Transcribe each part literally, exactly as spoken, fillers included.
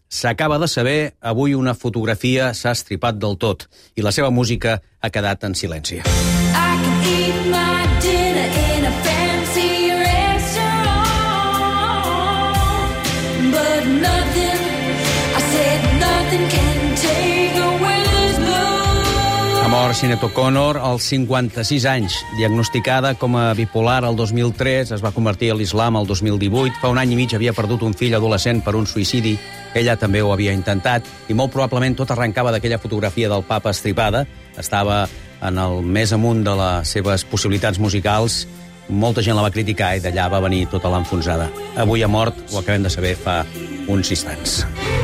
s'acaba de saber, avui una fotografia s'ha estripat del tot i la seva música ha quedat en silenci. I can eat my dinner in a fancy restaurant, but nothing, I said nothing can take away this blue. Ha mort Sinead O'Connor als cinquanta-sis anys, diagnosticada com a bipolar el dos mil tres, es va convertir a l'islam el dos mil divuit, fa un any i mig havia perdut un fill adolescent per un suïcidi, ella també ho havia intentat, i molt probablement tot arrencava d'aquella fotografia del papa estripada, estava en el més amunt de les seves possibilitats musicals, molta gent la va criticar i d'allà va venir tota l'enfonsada. Avui ha mort, ho acabem de saber fa uns instants.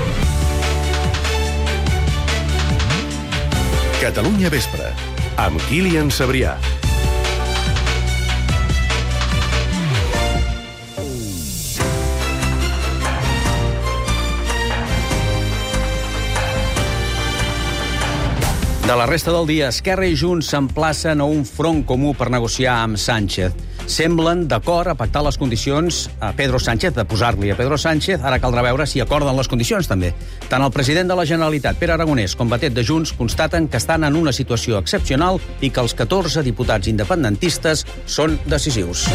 Catalunya Vespre, amb Kilian Sabrià. De la resta del dia, Esquerra i Junts s'emplacen a un front comú per negociar amb Sánchez. Semblen d'acord a pactar les condicions a Pedro Sánchez, de posar-li a Pedro Sánchez. Ara caldrà veure si acorden les condicions, també. Tant el president de la Generalitat, Pere Aragonès, com Batet de Junts, constaten que estan en una situació excepcional i que els catorze diputats independentistes són decisius.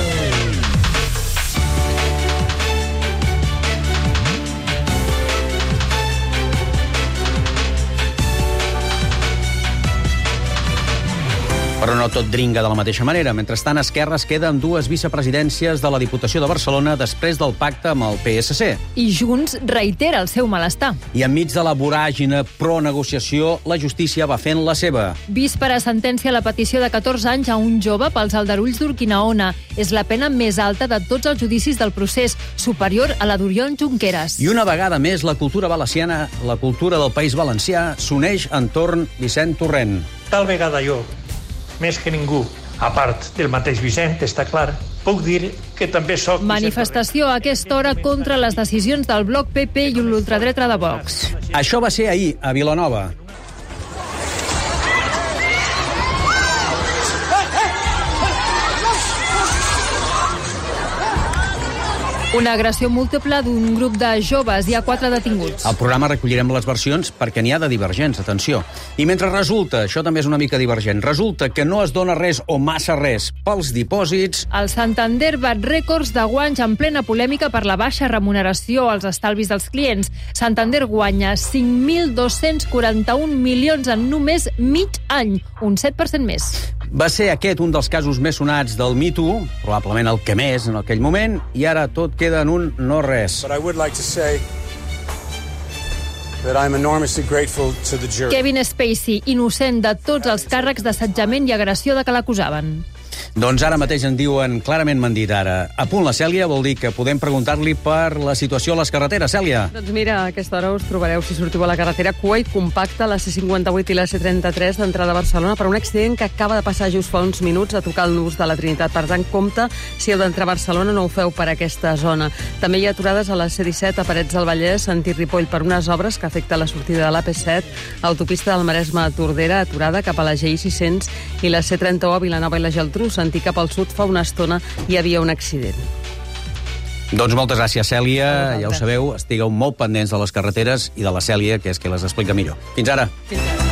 Però no tot dringa de la mateixa manera. Mentrestant, Esquerra es queda amb dues vicepresidències de la Diputació de Barcelona després del pacte amb el P S C. I Junts reitera el seu malestar. I enmig de la voràgine pro-negociació, la justícia va fent la seva. Víspera sentència la petició de catorze anys a un jove pels aldarulls d'Urquinaona. És la pena més alta de tots els judicis del procés, superior a la d'Oriol Junqueras. I una vegada més, la cultura valenciana, la cultura del País Valencià, s'uneix entorn Vicent Torrent. Tal vegada jo, més que ningú, a part del mateix Vicent, està clar, puc dir que també soc... Manifestació a aquesta hora contra les decisions del bloc P P i l'ultradreta de Vox. Això va ser ahir, a Vilanova. Una agressió múltiple d'un grup de joves. Hi ha quatre detinguts. Al programa recollirem les versions perquè n'hi ha de divergents, atenció. I mentre resulta, això també és una mica divergent, resulta que no es dona res o massa res pels dipòsits... El Santander bat rècords de guanys en plena polèmica per la baixa remuneració als estalvis dels clients. Santander guanya cinc mil dos-cents quaranta-un milions en només mig any, un set per cent més. Va ser aquest un dels casos més sonats del Me Too, probablement el que més en aquell moment, i ara tot queda en un no res. But I would like to say that I'm enormously grateful to the jury. Kevin Spacey, innocent de tots els càrrecs d'assetjament i agressió de què l'acusaven. Doncs ara mateix en diuen, clarament m'han dit ara, a punt la Cèlia, vol dir que podem preguntar-li per la situació a les carreteres. Cèlia. Doncs mira, a aquesta hora us trobareu, si sortiu a la carretera, cua i compacta, la C cinquanta-vuit i la C trenta-tres d'entrada a Barcelona per un accident que acaba de passar just fa uns minuts a tocar el nus de la Trinitat. Per tant, compte, si heu d'entrar a Barcelona no ho feu per aquesta zona. També hi ha aturades a la C disset a Parets del Vallès, sentit Ripoll, per unes obres que afecten la sortida de l'A P set, autopista del Maresme a Tordera, aturada cap a la G I sis-cents, i la C trenta-u a Vilanova i la Geltrú, sentit cap al sud, fa una estona hi havia un accident. Doncs moltes gràcies, Cèlia. Ja ho sabeu, estigueu molt pendents de les carreteres i de la Cèlia, que és qui les explica millor. Fins ara. Fins ara.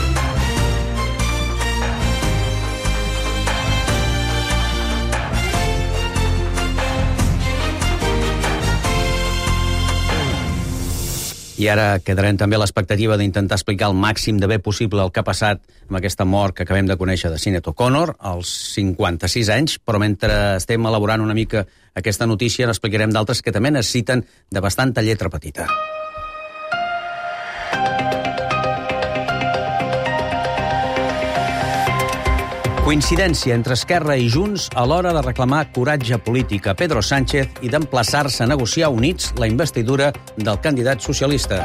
I ara quedarem també a l'expectativa d'intentar explicar el màxim de bé possible el que ha passat amb aquesta mort que acabem de conèixer de Sinead O'Connor, als cinquanta-sis anys, però mentre estem elaborant una mica aquesta notícia n'explicarem d'altres que també necessiten de bastanta lletra petita. Coincidència entre Esquerra i Junts a l'hora de reclamar coratge polític a Pedro Sánchez i d'emplaçar-se a negociar units la investidura del candidat socialista.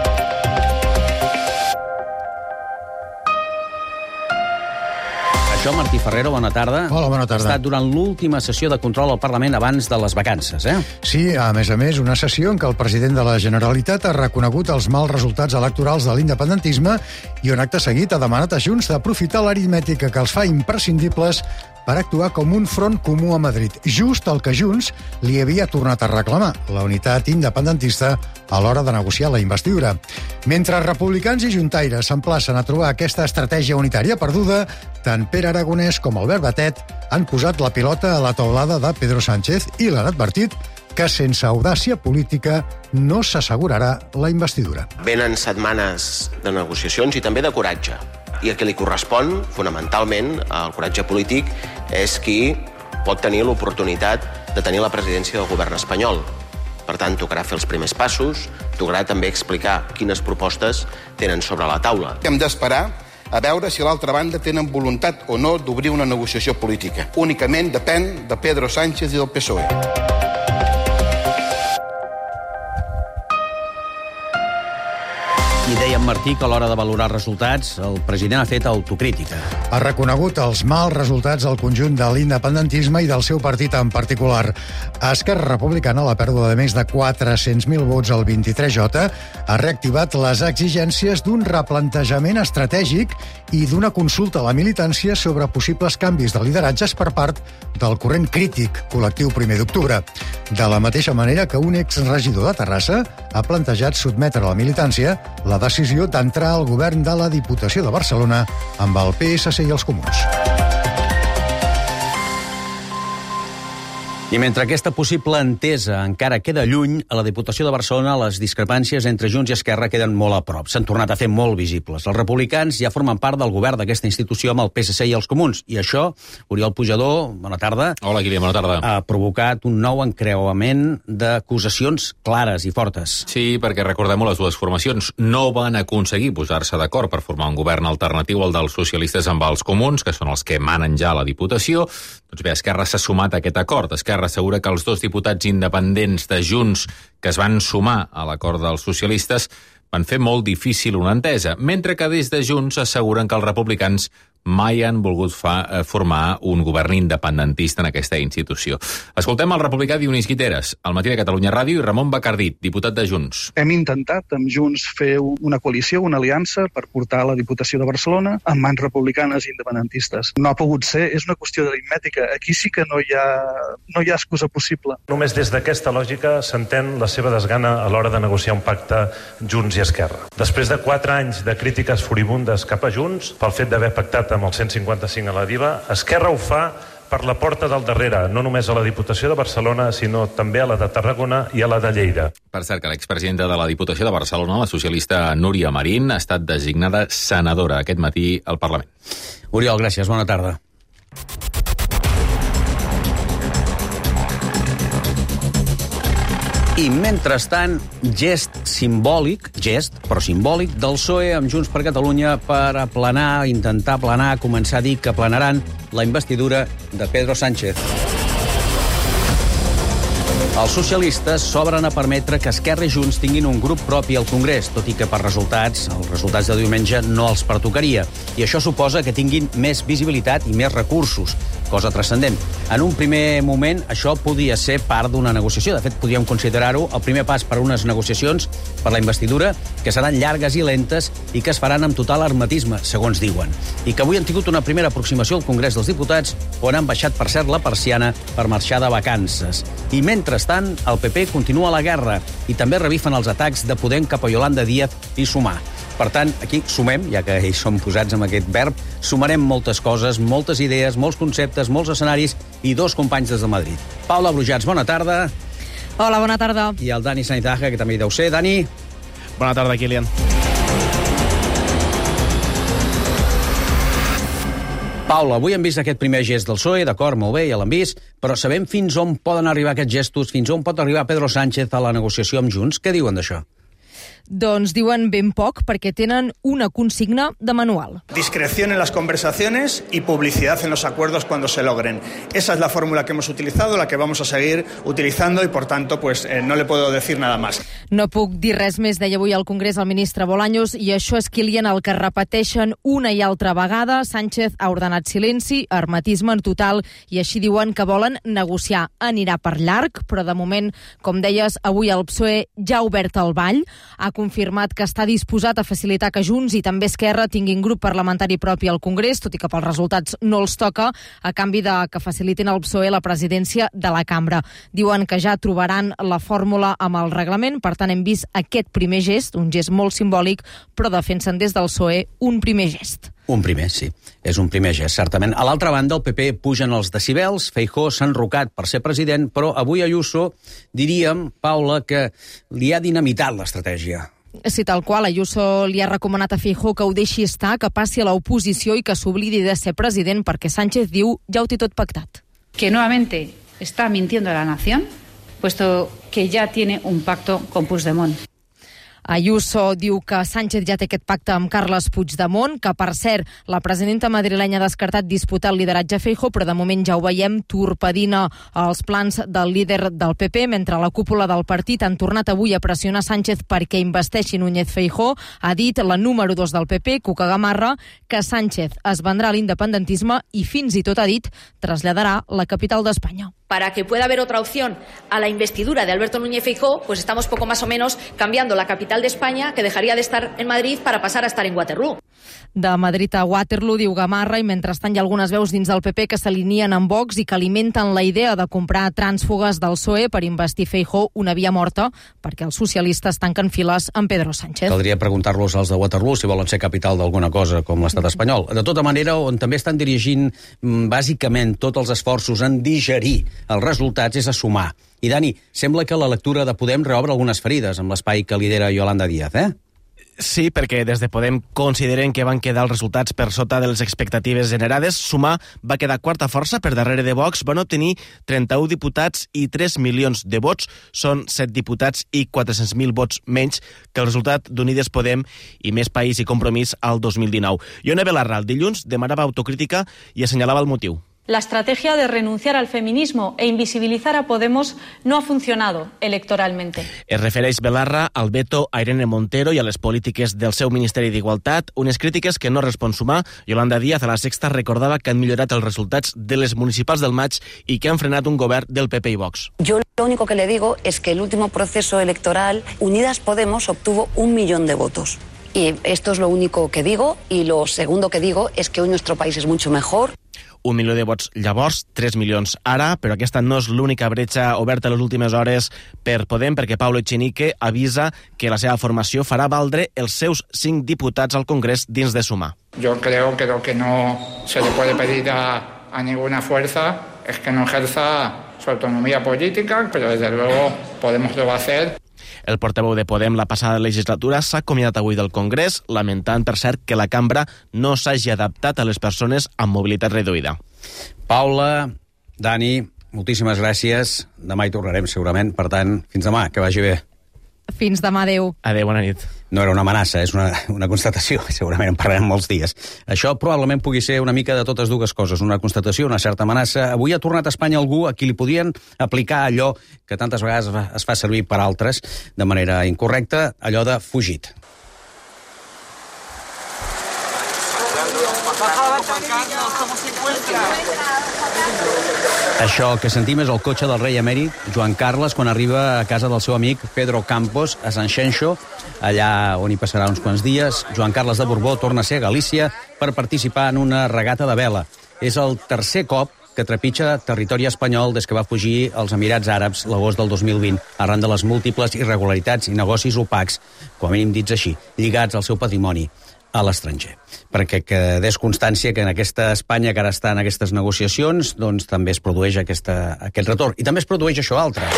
Això, Martí Ferrero, bona tarda. Hola, bona tarda. Ha estat durant l'última sessió de control al Parlament abans de les vacances, eh? Sí, a més a més, una sessió en què el president de la Generalitat ha reconegut els mals resultats electorals de l'independentisme i un acte seguit ha demanat a Junts d'aprofitar l'aritmètica que els fa imprescindibles per actuar com un front comú a Madrid, just el que Junts li havia tornat a reclamar, la unitat independentista a l'hora de negociar la investidura. Mentre republicans i juntaires s'emplacen a trobar aquesta estratègia unitària perduda, tant Pere Aragonès com Albert Batet han posat la pilota a la taulada de Pedro Sánchez i l'han advertit que sense audàcia política no s'assegurarà la investidura. Venen setmanes de negociacions i també de coratge. I el que li correspon, fonamentalment, al coratge polític, és qui pot tenir l'oportunitat de tenir la presidència del govern espanyol. Per tant, tocarà fer els primers passos, tocarà també explicar quines propostes tenen sobre la taula. Hem d'esperar a veure si a l'altra banda tenen voluntat o no d'obrir una negociació política. Únicament depèn de Pedro Sánchez i del P S O E. I deia en Martí que a l'hora de valorar resultats el president ha fet autocrítica. Ha reconegut els mals resultats al conjunt de l'independentisme i del seu partit en particular. A Esquerra Republicana, la pèrdua de més de quatre-cents mil vots al vint-i-tres J ha reactivat les exigències d'un replantejament estratègic i d'una consulta a la militància sobre possibles canvis de lideratges per part del corrent crític col·lectiu primer d'octubre. De la mateixa manera que un exregidor de Terrassa ha plantejat sotmetre a la militància la decisió d'entrar al govern de la Diputació de Barcelona amb el P S C i els Comuns. I mentre aquesta possible entesa encara queda lluny, a la Diputació de Barcelona les discrepàncies entre Junts i Esquerra queden molt a prop. S'han tornat a fer molt visibles. Els republicans ja formen part del govern d'aquesta institució amb el P S C i els Comuns. I això, Oriol Pujador, bona tarda. Hola, Guillem, bona tarda. Ha provocat un nou encreuament d'acusacions clares i fortes. Sí, perquè recordem-ho, les dues formacions no van aconseguir posar-se d'acord per formar un govern alternatiu al dels socialistes amb els Comuns, que són els que manen ja a la Diputació. Doncs bé, Esquerra s'ha sumat a aquest acord. Esquerra assegura que els dos diputats independents de Junts que es van sumar a l'acord dels socialistes van fer molt difícil una entesa, mentre que des de Junts asseguren que els republicans mai han volgut fa, formar un govern independentista en aquesta institució. Escoltem el republicà Dionís Guiteres, al Matí de Catalunya Ràdio, i Ramon Bacardí, diputat de Junts. Hem intentat amb Junts fer una coalició, una aliança per portar la Diputació de Barcelona amb mans republicanes i independentistes. No ha pogut ser, és una qüestió d'aritmètica. Aquí sí que no hi ha, no hi ha excusa possible. Només des d'aquesta lògica s'entén la seva desgana a l'hora de negociar un pacte Junts i Esquerra. Després de quatre anys de crítiques furibundes cap a Junts, pel fet d'haver pactat amb el cent cinquanta-cinc a la Diva, Esquerra ho fa per la porta del darrere, no només a la Diputació de Barcelona, sinó també a la de Tarragona i a la de Lleida. Per cert, que l'expresidenta de la Diputació de Barcelona, la socialista Núria Marín, ha estat designada senadora aquest matí al Parlament. Oriol, gràcies, bona tarda. I, mentrestant, gest simbòlic, gest, però simbòlic, del P S O E amb Junts per Catalunya per aplanar, intentar aplanar, començar a dir que aplanaran la investidura de Pedro Sánchez. Els socialistes s'obren a permetre que Esquerra i Junts tinguin un grup propi al Congrés, tot i que per resultats, els resultats de diumenge no els pertocaria. I això suposa que tinguin més visibilitat i més recursos, cosa transcendent. En un primer moment, això podia ser part d'una negociació. De fet, podríem considerar-ho el primer pas per a unes negociacions per la investidura que seran llargues i lentes i que es faran amb total hermetisme, segons diuen. I que avui han tingut una primera aproximació al Congrés dels Diputats on han baixat, per cert, la persiana per marxar de vacances. I mentrestant, el P P continua la guerra i també revifen els atacs de Podem cap a Yolanda Díaz i Sumar. Per tant, aquí sumem, ja que hi som posats amb aquest verb, sumarem moltes coses, moltes idees, molts conceptes, molts escenaris i dos companys des de Madrid. Paula Brujats, bona tarda. Hola, bona tarda. I el Dani Sanitaja, que també hi deu ser. Dani. Bona tarda, Kilian. Paula, avui hem vist aquest primer gest del P S O E, d'acord, molt bé, ja l'hem vist, però sabem fins on poden arribar aquests gestos, fins on pot arribar Pedro Sánchez a la negociació amb Junts? Què diuen d'això? Doncs diuen ben poc perquè tenen una consigna de manual. Discreción en las conversaciones y publicidad en los acuerdos cuando se logren. Esa es la fórmula que hemos utilizado, la que vamos a seguir utilizando y, por tanto, pues eh, no le puedo decir nada más. No puc dir res més, deia avui al Congrés el ministre Bolaños, i això és, Kilian, el que repeteixen una i altra vegada. Sánchez ha ordenat silenci, hermetisme en total, i així diuen que volen negociar. Anirà per llarg, però de moment, com deies, avui el P S O E ja ha obert el ball, ha confirmat que està disposat a facilitar que Junts i també Esquerra tinguin grup parlamentari propi al Congrés, tot i que pels resultats no els toca, a canvi de que facilitin al P S O E la presidència de la cambra. Diuen que ja trobaran la fórmula amb el reglament, per tant hem vist aquest primer gest, un gest molt simbòlic, però defensen des del P S O E un primer gest. Un primer, sí. És un primer gest, certament. A l'altra banda, el P P pugen els decibels, Feijóo s'ha enrocat per ser president, però avui Ayuso, diríem, Paula, que li ha dinamitat l'estratègia. Sí, tal qual. Ayuso li ha recomanat a Feijóo que ho deixi estar, que passi a l'oposició i que s'oblidi de ser president, perquè Sánchez diu ja ho té tot pactat. Que nuevamente está mintiendo a la nación, puesto que ya tiene un pacto con Puigdemont. Ayuso diu que Sánchez ja té aquest pacte amb Carles Puigdemont, que, per cert, la presidenta madrilenya ha descartat disputar el lideratge a Feijóo, però de moment ja ho veiem, torpedina els plans del líder del P P, mentre la cúpula del partit han tornat avui a pressionar Sánchez perquè investeixi Núñez Feijóo. Ha dit la número dos del P P, Cuca Gamarra, que Sánchez es vendrà a l'independentisme i fins i tot ha dit traslladarà la capital d'Espanya. Para que pueda haber otra opción a la investidura de Alberto Núñez Feijóo, pues estamos poco más o menos cambiando la capital de España, que dejaría de estar en Madrid para pasar a estar en Waterloo. De Madrid a Waterloo, diu Gamarra, i mentrestant hi ha algunes veus dins del P P que s'alineen amb Vox i que alimenten la idea de comprar trànsfugues del P S O E per investir Feijóo, una via morta, perquè els socialistes tanquen files amb Pedro Sánchez. Caldria preguntar-los als de Waterloo si volen ser capital d'alguna cosa com l'estat espanyol. De tota manera, on també estan dirigint bàsicament tots els esforços en digerir els resultats és a sumar. I, Dani, sembla que la lectura de Podem reobre algunes ferides amb l'espai que lidera Yolanda Díaz, eh? Sí, perquè des de Podem consideren que van quedar els resultats per sota de les expectatives generades. Sumar va quedar quarta força per darrere de Vox. Van obtenir trenta-un diputats i tres milions de vots. Són set diputats i quatre-cents mil vots menys que el resultat d'Unides Podem i Més País i Compromís al dos mil dinou. Ione Belarra, el dilluns, demanava autocrítica i assenyalava el motiu. La estrategia de renunciar al feminismo e invisibilizar a Podemos no ha funcionado electoralmente. Es refereix Belarra al veto a Irene Montero i a les polítiques del seu Ministeri d'Igualtat, unes crítiques que no respon sumar. Yolanda Díaz a La Sexta recordava que han millorat els resultats de les municipals del maig i que han frenat un govern del P P i Vox. Yo lo único que le digo es que el último proceso electoral, Unidas Podemos obtuvo un millón de votos. Y esto es lo único que digo, y lo segundo que digo es que hoy nuestro país es mucho mejor. Un milió de vots llavors, tres milions ara, però aquesta no és l'única bretxa oberta a les últimes hores per Podem, perquè Pablo Echenique avisa que la seva formació farà valdre els seus cinc diputats al Congrés dins de Sumar. Yo creo que lo que no se le puede pedir a, a ninguna fuerza es que no ejerza su autonomía política, pero desde luego Podemos lo va a hacer. El portaveu de Podem la passada legislatura s'ha acomiadat avui del Congrés, lamentant, per cert, que la cambra no s'hagi adaptat a les persones amb mobilitat reduïda. Paula, Dani, moltíssimes gràcies. Demà hi tornarem, segurament. Per tant, fins demà, que vagi bé. Fins demà, adeu. Adeu, bona nit. No era una amenaça, és una, una constatació. Segurament en parlarem molts dies. Això probablement pugui ser una mica de totes dues coses. Una constatació, una certa amenaça. Avui ha tornat a Espanya algú a qui li podien aplicar allò que tantes vegades es fa servir per altres de manera incorrecta, allò de fugit. Això que sentim és el cotxe del rei emèrit Joan Carles quan arriba a casa del seu amic Pedro Campos a Sant Xenxo, allà on hi passarà uns quants dies. Joan Carles de Borbó torna a ser a Galícia per participar en una regata de vela. És el tercer cop que trepitja territori espanyol des que va fugir als Emirats Àrabs l'agost del dos mil vint, arran de les múltiples irregularitats i negocis opacs, com a mínim dits així, lligats al seu patrimoni a l'estranger. Perquè quedés constància que en aquesta Espanya que ara està en aquestes negociacions, doncs també es produeix aquesta, aquest retorn. I també es produeix això altre.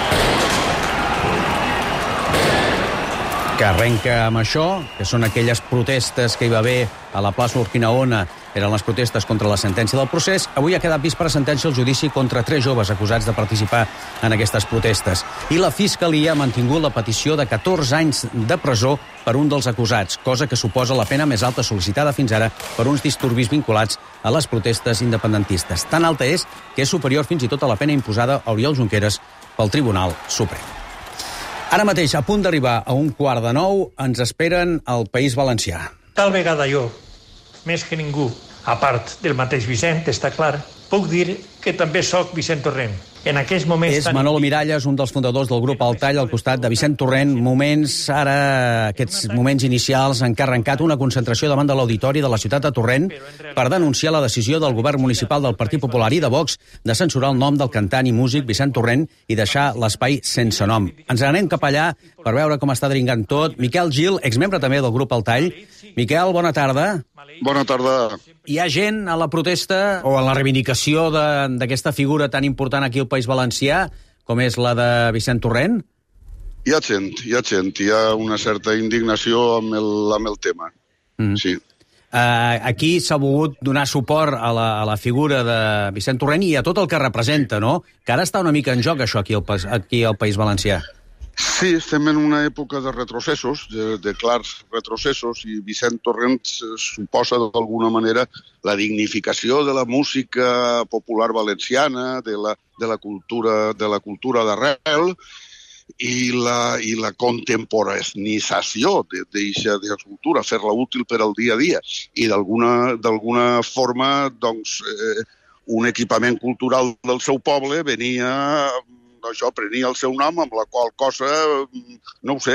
Que arrenca amb això, que són aquelles protestes que hi va haver a la plaça Urquinaona, eren les protestes contra la sentència del procés. Avui ha quedat vist per sentència el judici contra tres joves acusats de participar en aquestes protestes. I la Fiscalia ha mantingut la petició de catorze anys de presó per un dels acusats, cosa que suposa la pena més alta sol·licitada fins ara per uns disturbis vinculats a les protestes independentistes. Tan alta és que és superior fins i tot a la pena imposada a Oriol Junqueras pel Tribunal Suprem. Ara mateix, a punt d'arribar a un quart de nou, ens esperen al País Valencià. Tal vegada jo, més que ningú, a part del mateix Vicent, està clar, puc dir que també sóc Vicent Torrent. En aquells moments... És Manolo Miralles, un dels fundadors del grup El Tall, al costat de Vicent Torrent. Moments, ara, aquests moments inicials, han arrencat una concentració davant de l'auditori de la ciutat de Torrent per denunciar la decisió del govern municipal del Partit Popular i de Vox de censurar el nom del cantant i músic Vicent Torrent i deixar l'espai sense nom. Ens anem cap allà per veure com està dringant tot. Miquel Gil, exmembre també del grup El Tall. Miquel, bona tarda. Bona tarda. Hi ha gent a la protesta o a la reivindicació d'aquesta figura tan important aquí al País Valencià, com és la de Vicent Torrent? Hi ha gent, hi ha gent. Hi ha una certa indignació amb el, amb el tema. Mm. Sí. Uh, aquí s'ha volgut donar suport a la, a la figura de Vicent Torrent i a tot el que representa, no? Que ara està una mica en joc, això, aquí al, aquí al País Valencià. Sí, estem en una època de retrocessos, de, de clars retrocessos, i Vicent Torrent suposa d'alguna manera la dignificació de la música popular valenciana, de la, de la cultura, de la cultura d'arrel, i la, i la contemporaneïtzació d'aquesta cultura, fer-la útil per al dia a dia. I d'alguna forma, doncs, eh, un equipament cultural del seu poble venia... això prenia el seu nom, amb la qual cosa, no ho sé,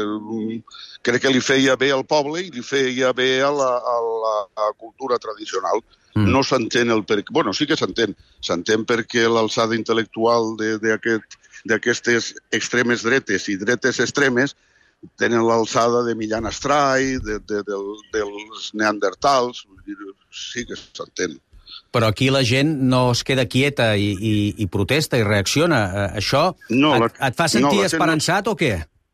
crec que li feia bé al poble i li feia bé a la, a la, a la cultura tradicional. Mm. No s'entén el per... Bueno, sí que s'entén. S'entén perquè l'alçada intel·lectual d'aquestes extremes dretes i dretes extremes tenen l'alçada de Millán Astray, de, de, de, dels neandertals, sí que s'entén. Però aquí la gent no es queda quieta i, i, i protesta i reacciona. Això no, la, et, et fa sentir no, esperançat no, o què?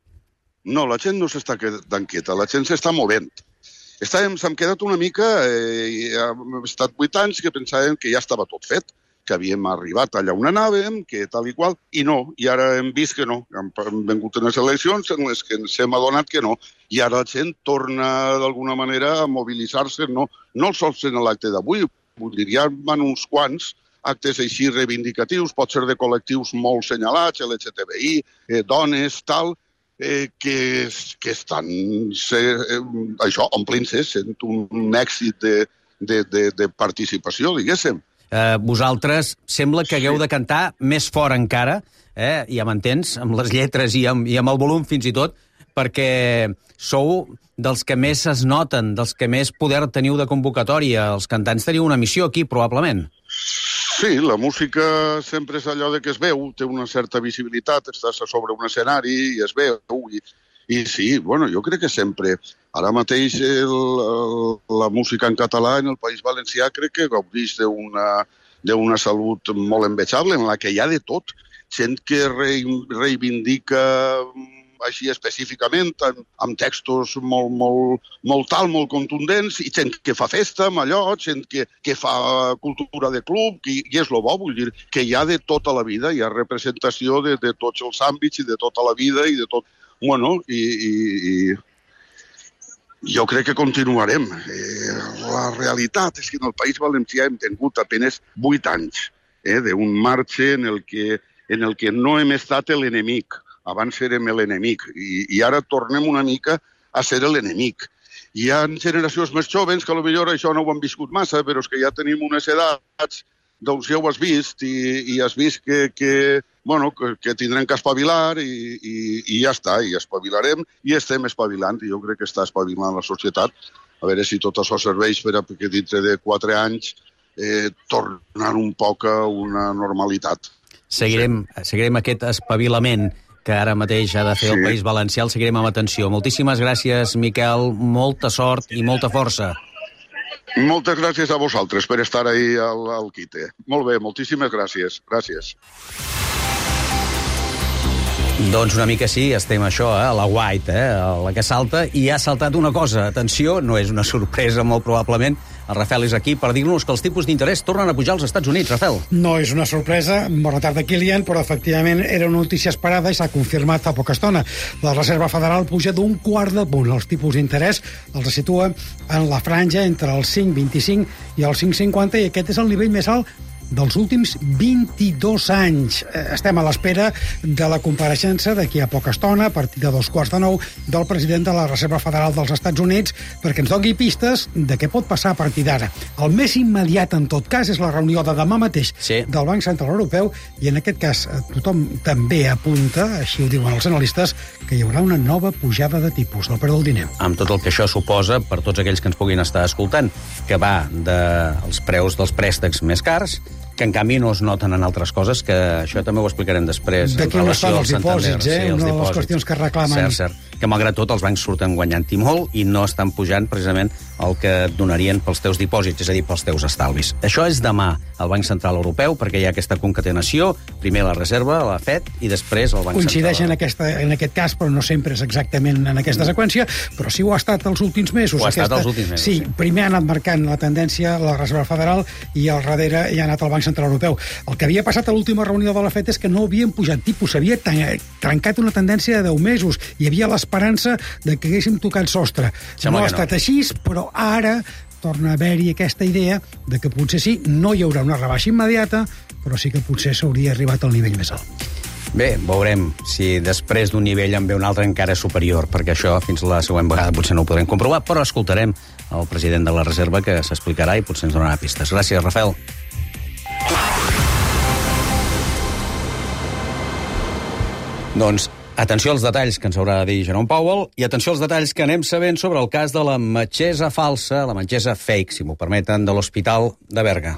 No, la gent no s'està quedant quieta, la gent s'està movent. Estàvem, s'hem quedat una mica... Eh, hem estat vuit anys que pensàvem que ja estava tot fet, que havíem arribat allà on anàvem, que tal i qual, i no. I ara hem vist que no. Hem, hem vengut unes eleccions en les que ens hem adonat que no. I ara la gent torna d'alguna manera a mobilitzar-se, no, no sols en l'acte d'avui, vull dir, hi ha uns quants actes així reivindicatius, pot ser de col·lectius molt senyalats, L G T B I, eh, dones, tal, eh, que, que estan, se, eh, això, omplint-se, sent un èxit de, de, de, de participació, diguéssim. Eh, vosaltres sembla que hagueu de cantar més fort encara, eh, ja m'entens, amb les lletres i amb, i amb el volum fins i tot, perquè sou dels que més es noten, dels que més poder teniu de convocatòria. Els cantants teniu una missió aquí, probablement. Sí, la música sempre és allò de que es veu, té una certa visibilitat, estàs sobre un escenari i es veu, i, i sí, bueno, jo crec que sempre, ara mateix el, el, la música en català en el País Valencià crec que gaudeix d'una d'una salut molt envejable, en la que hi ha de tot, gent que re, reivindica així específicament, amb, amb textos molt, molt, molt tal, molt contundents, i gent que fa festa amb allò, gent que, que fa cultura de club, que, i és el bo, vull dir, que hi ha de tota la vida, hi ha representació de, de tots els àmbits i de tota la vida i de tot... Bueno, i, i, i jo crec que continuarem. Eh, la realitat és que en el País Valencià hem tingut apenas vuit anys eh, d'un marge en el, que, en el que no hem estat l'enemic. Abans érem l'enemic i, i ara tornem una mica a ser l'enemic. Hi ha generacions més joves que potser això no ho han viscut massa, però és que ja tenim unes edats, doncs ja ho has vist i, i has vist que, que, bueno, que, que tindrem que espavilar i, i, i ja està, i espavilarem i estem espavilant, i jo crec que està espavilant la societat. A veure si tot això serveix per a que dintre de quatre anys eh, tornar un poc a una normalitat. Seguirem, seguirem aquest espavilament que ara mateix ha de fer sí. el País Valencià, el seguirem amb atenció. Moltíssimes gràcies, Miquel, molta sort i molta força. Moltes gràcies a vosaltres per estar ahí al, al quite. Molt bé, moltíssimes gràcies. Gràcies. Doncs una mica sí, estem això, eh? A la White, eh? A la que salta, i ha saltat una cosa. Atenció, no és una sorpresa molt probablement. El Rafael és aquí per dir-nos que els tipus d'interès tornen a pujar als Estats Units. Rafael. No és una sorpresa, bona tarda, Kilian, però efectivament era una notícia esperada i s'ha confirmat fa poca estona. La Reserva Federal puja d'un quart de punt. Els tipus d'interès els situa en la franja entre el cinc coma vint-i-cinc i el cinc coma cinquanta, i aquest és el nivell més alt dels últims vint-i-dos anys. Estem a l'espera de la compareixença d'aquí a poca estona, a partir de dos quarts de nou, del president de la Reserva Federal dels Estats Units, perquè ens doni pistes de què pot passar a partir d'ara. El més immediat, en tot cas, és la reunió de demà mateix sí. del Banc Central Europeu, i en aquest cas tothom també apunta, així ho diuen els analistes, que hi haurà una nova pujada de tipus del preu del diner. Amb tot el que això suposa per tots aquells que ens puguin estar escoltant, que va dels preus dels préstecs més cars, que en canvi no es noten en altres coses, que això també ho explicarem després. D'aquí on estan els dipòsits, eh? Sí, una de les qüestions que reclamen. Cert, cert. Que malgrat tot els bancs surten guanyant-hi molt i no estan pujant precisament el que et donarien pels teus dipòsits, és a dir, pels teus estalvis. Això és demà al Banc Central Europeu, perquè hi ha aquesta concatenació, primer la Reserva, la Fed, i després el Banc Coincideix Central. en, aquesta, en aquest cas, però no sempre és exactament en aquesta seqüència, però sí ho ha estat els últims mesos. Ho ha aquesta... estat els últims mesos, sí. sí. Primer ha anat marcant la tendència la Reserva Federal i al darrere hi ha anat el Banc Central Europeu. El que havia passat a l'última reunió de la Fed és que no havien pujat tipus, s'havia trencat una tendència de deu mesos. Hi havia l'esperança de que haguéssim tocat sostre. Sembla no ha estat no. així, però ara torna a haver-hi aquesta idea de que potser sí, no hi haurà una rebaixa immediata, però sí que potser s'hauria arribat al nivell més alt. Bé, veurem si després d'un nivell en ve un altre encara superior, perquè això fins la següent vegada potser no ho podrem comprovar, però escoltarem el president de la Reserva que s'explicarà i potser ens donarà pistes. Gràcies, Rafael. Doncs atenció als detalls que ens haurà de dir Jerome Powell i atenció als detalls que anem sabent sobre el cas de la metgessa falsa, la metgessa fake, si m'ho permeten, de l'Hospital de Berga.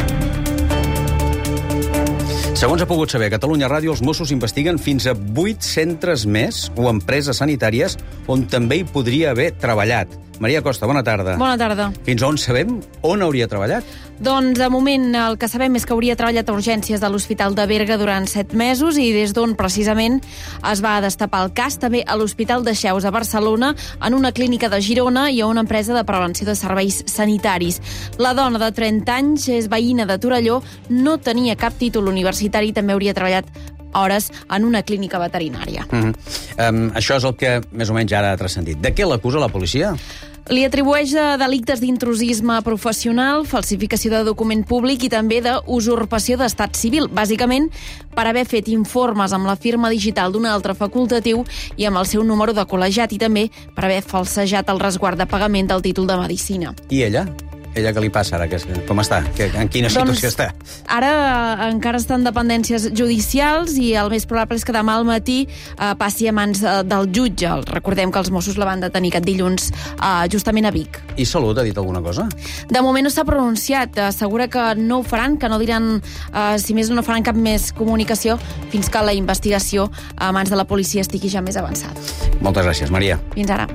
Segons ha pogut saber a Catalunya Ràdio, els Mossos investiguen fins a vuit centres més o empreses sanitàries on també hi podria haver treballat. Maria Costa, bona tarda. Bona tarda. Fins on sabem on hauria treballat? Doncs, de moment, el que sabem és que hauria treballat a urgències de l'Hospital de Berga durant set mesos i des d'on, precisament, es va destapar el cas, també a l'Hospital de Xeus, a Barcelona, en una clínica de Girona i a una empresa de prevenció de serveis sanitaris. La dona de trenta anys és veïna de Torelló, no tenia cap títol universitari i també hauria treballat hores en una clínica veterinària. Mm-hmm. um, això és el que més o menys ara ha transcendit. De què l'acusa la policia? Li atribueix delictes d'intrusisme professional, falsificació de document públic i també d'usurpació d'estat civil, bàsicament per haver fet informes amb la firma digital d'un altre facultatiu i amb el seu número de col·legiat i també per haver falsejat el resguard de pagament del títol de Medicina. I ella? Ella què li passa ara? Com està? En quina situació doncs, està? Ara encara està en dependències judicials i el més probable és que demà al matí eh, passi a mans eh, del jutge. Recordem que els Mossos la van detenir aquest dilluns eh, justament a Vic. I Salut ha dit alguna cosa? De moment no s'ha pronunciat. Assegura que no ho faran, que no diran, eh, si més no faran cap més comunicació fins que la investigació a mans de la policia estigui ja més avançada. Moltes gràcies, Maria. Fins ara.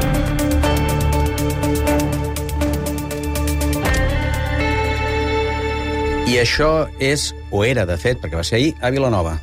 I això és, o era de fet, perquè va ser ahir, a Vilanova.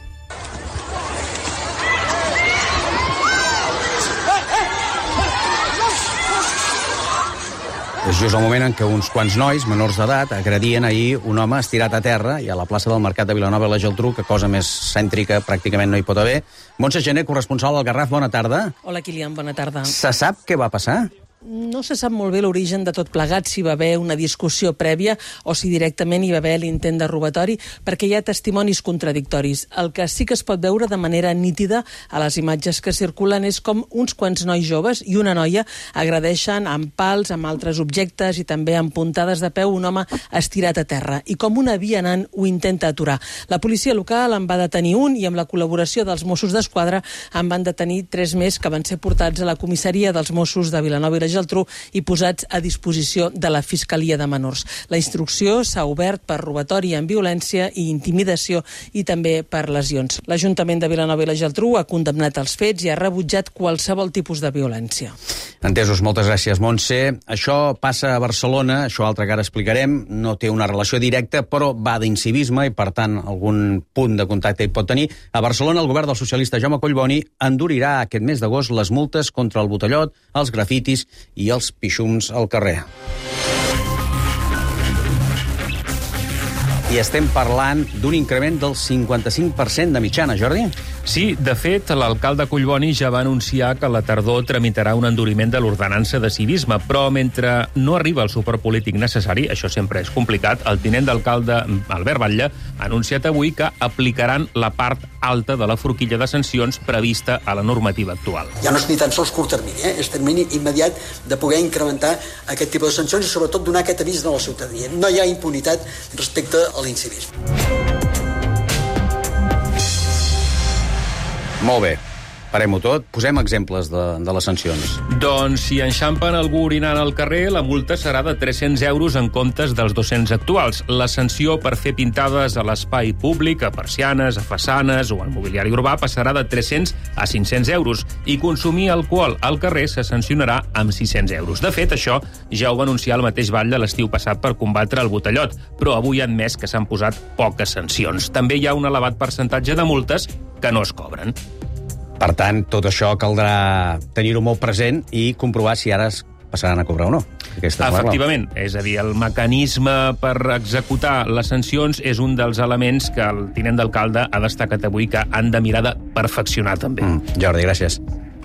És just el moment en què uns quants nois, menors d'edat, agredien ahir un home estirat a terra i a la plaça del Mercat de Vilanova i la Geltrú, que cosa més cèntrica pràcticament no hi pot haver. Montse Gené, corresponsal del Garraf, bona tarda. Hola, Kilian, bona tarda. Se sap què va passar? No se sap molt bé l'origen de tot plegat, si va haver una discussió prèvia o si directament hi va haver l'intent de robatori, perquè hi ha testimonis contradictoris. El que sí que es pot veure de manera nítida a les imatges que circulen és com uns quants nois joves i una noia agredeixen amb pals, amb altres objectes i també amb puntades de peu un home estirat a terra. I com una vianant ho intenta aturar. La policia local en va detenir un i amb la col·laboració dels Mossos d'Esquadra en van detenir tres més que van ser portats a la comissaria dels Mossos de Vilanova i la Geltrú i posats a disposició de la Fiscalia de Menors. La instrucció s'ha obert per robatori amb violència i intimidació i també per lesions. L'Ajuntament de Vilanova i la Geltrú ha condemnat els fets i ha rebutjat qualsevol tipus de violència. Entesos, moltes gràcies, Montse. Això passa a Barcelona, això altre que ara explicarem, no té una relació directa, però va d'incivisme i, per tant, algun punt de contacte hi pot tenir. A Barcelona, el govern del socialista Jaume Collboni endurirà aquest mes d'agost les multes contra el botellot, els grafitis i els pixums al carrer. I estem parlant d'un increment del cinquanta-cinc per cent de mitjana, Jordi? Sí, de fet, l'alcalde Collboni ja va anunciar que a la tardor tramitarà un enduriment de l'ordenança de civisme, però mentre no arriba el suport polític necessari, això sempre és complicat, el tinent d'alcalde Albert Batlle ha anunciat avui que aplicaran la part alta de la forquilla de sancions prevista a la normativa actual. Ja no és ni tan sols curt termini, eh? és termini immediat de poder incrementar aquest tipus de sancions i sobretot donar aquest avís a la ciutadania. No hi ha impunitat respecte a l'incivisme. Molt bé. Parem-ho tot. Posem exemples de, de les sancions. Doncs si enxampen algú orinant al carrer, la multa serà de tres-cents euros en comptes dels dos-cents actuals. La sanció per fer pintades a l'espai públic, a persianes, a façanes o al mobiliari urbà passarà de tres-cents a cinc-cents euros i consumir alcohol al carrer se sancionarà amb sis-cents euros. De fet, això ja ho va anunciar el mateix Batlle l'estiu passat per combatre el botellot, però avui ha admès que s'han posat poques sancions. També hi ha un elevat percentatge de multes que no es cobren. Per tant, tot això caldrà tenir-ho molt present i comprovar si ara es passaran a cobrar o no. Aquesta és Efectivament, és a dir, el mecanisme per executar les sancions és un dels elements que el tinent d'alcalde ha destacat avui que han de mirar de perfeccionar també. Mm, Jordi, gràcies.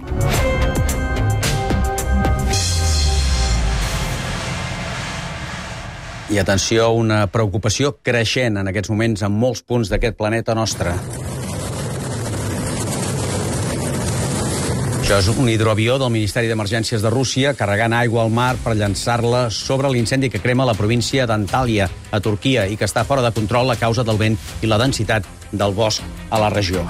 I atenció, una preocupació creixent en aquests moments en molts punts d'aquest planeta nostre. Això és un hidroavió del Ministeri d'Emergències de Rússia carregant aigua al mar per llançar-la sobre l'incendi que crema la província d'Antalya, a Turquia, i que està fora de control a causa del vent i la densitat del bosc a la regió.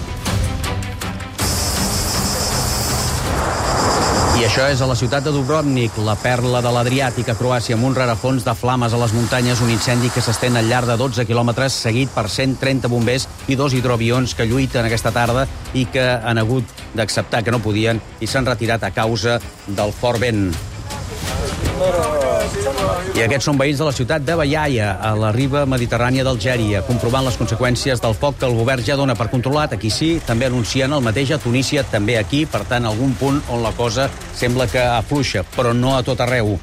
I això és a la ciutat de Dubrovnik, la perla de l'Adriàtic, a Croàcia, amb un rerefons de flames a les muntanyes, un incendi que s'estén al llarg de dotze quilòmetres, seguit per cent trenta bombers i dos hidroavions que lluiten aquesta tarda i que han hagut d'acceptar que no podien i s'han retirat a causa del fort vent. I aquests són veïns de la ciutat de Ballaia, a la riba mediterrània d'Algèria, comprovant les conseqüències del foc que el govern ja dona per controlat. Aquí sí, també anuncien el mateix a Tunísia, també aquí, per tant, algun punt on la cosa sembla que afluixa, però no a tot arreu.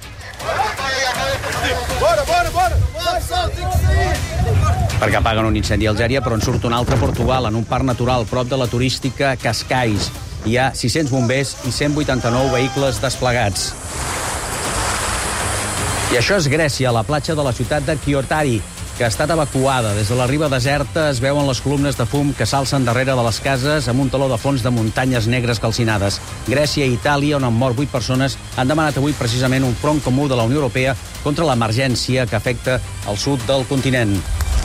Perquè apaguen un incendi a Algèria, però en surt un altre a Portugal, en un parc natural prop de la turística Cascais. Hi ha sis-cents bombers i cent vuitanta-nou vehicles desplegats. I això és Grècia, a la platja de la ciutat de Kiotari, que ha estat evacuada. Des de la riba deserta es veuen les columnes de fum que s'alcen darrere de les cases amb un teló de fons de muntanyes negres calcinades. Grècia i Itàlia, on han mort vuit persones, han demanat avui precisament un front comú de la Unió Europea contra l'emergència que afecta el sud del continent.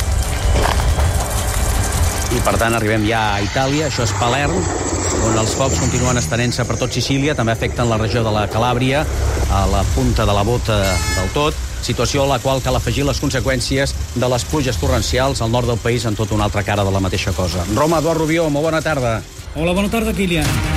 I, per tant, arribem ja a Itàlia. Això és Palerm, on els focs continuen estenent-se per tot Sicília. També afecten la regió de la Calàbria, a la punta de la bota del tot. Situació a la qual cal afegir les conseqüències de les pluges torrencials al nord del país en tota una altra cara de la mateixa cosa. Roma, Eduard Rubió, molt bona tarda. Hola, bona tarda, Kilian.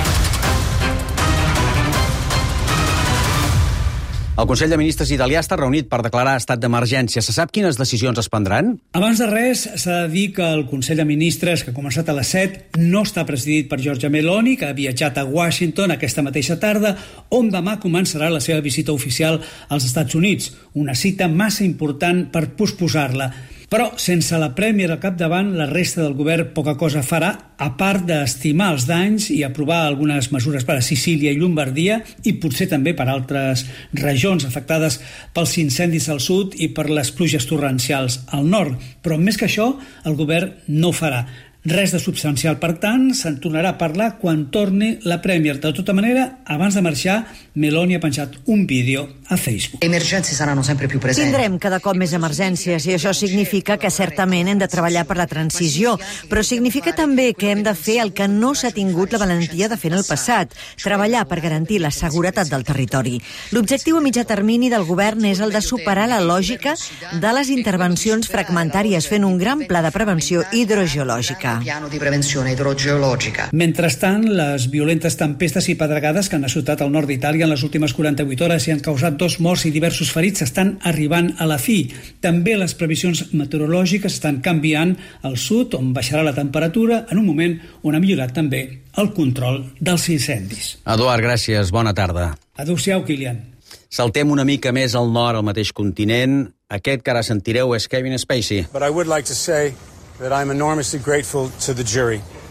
El Consell de Ministres italià està reunit per declarar estat d'emergència. Se sap quines decisions es prendran? Abans de res, s'ha de dir que el Consell de Ministres, que ha començat a les set, no està presidit per Giorgia Meloni, que ha viatjat a Washington aquesta mateixa tarda, on demà començarà la seva visita oficial als Estats Units. Una cita massa important per posposar-la. Però, sense la Premier al capdavant, la resta del govern poca cosa farà, a part d'estimar els danys i aprovar algunes mesures per a Sicília i Llombardia i potser també per altres regions afectades pels incendis al sud i per les pluges torrencials al nord. Però més que això, el govern no ho farà. Res de substancial, per tant, se'n tornarà a parlar quan torni la Premier. De tota manera, abans de marxar, Meloni ha penjat un vídeo a Facebook. Le emergenze saranno sempre più presenti. Tindrem cada cop més emergències i això significa que certament hem de treballar per la transició, però significa també que hem de fer el que no s'ha tingut la valentia de fer en el passat, treballar per garantir la seguretat del territori. L'objectiu a mitjà termini del govern és el de superar la lògica de les intervencions fragmentàries, fent un gran pla de prevenció hidrogeològica. Piano di prevenzione idrogeologica. Mentrestant, les violentes tempestes i pedregades que han assotat el nord d'Itàlia en les últimes quaranta-vuit hores i han causat dos morts i diversos ferits estan arribant a la fi. També les previsions meteorològiques estan canviant al sud, on baixarà la temperatura, en un moment on ha millorat també el control dels incendis. Eduard, gràcies. Bona tarda. Adéu-siau, Kilian. Saltem una mica més al nord, al mateix continent. Aquest que ara sentireu és Kevin Spacey. But I would like to say that I'm enormously grateful to the jury.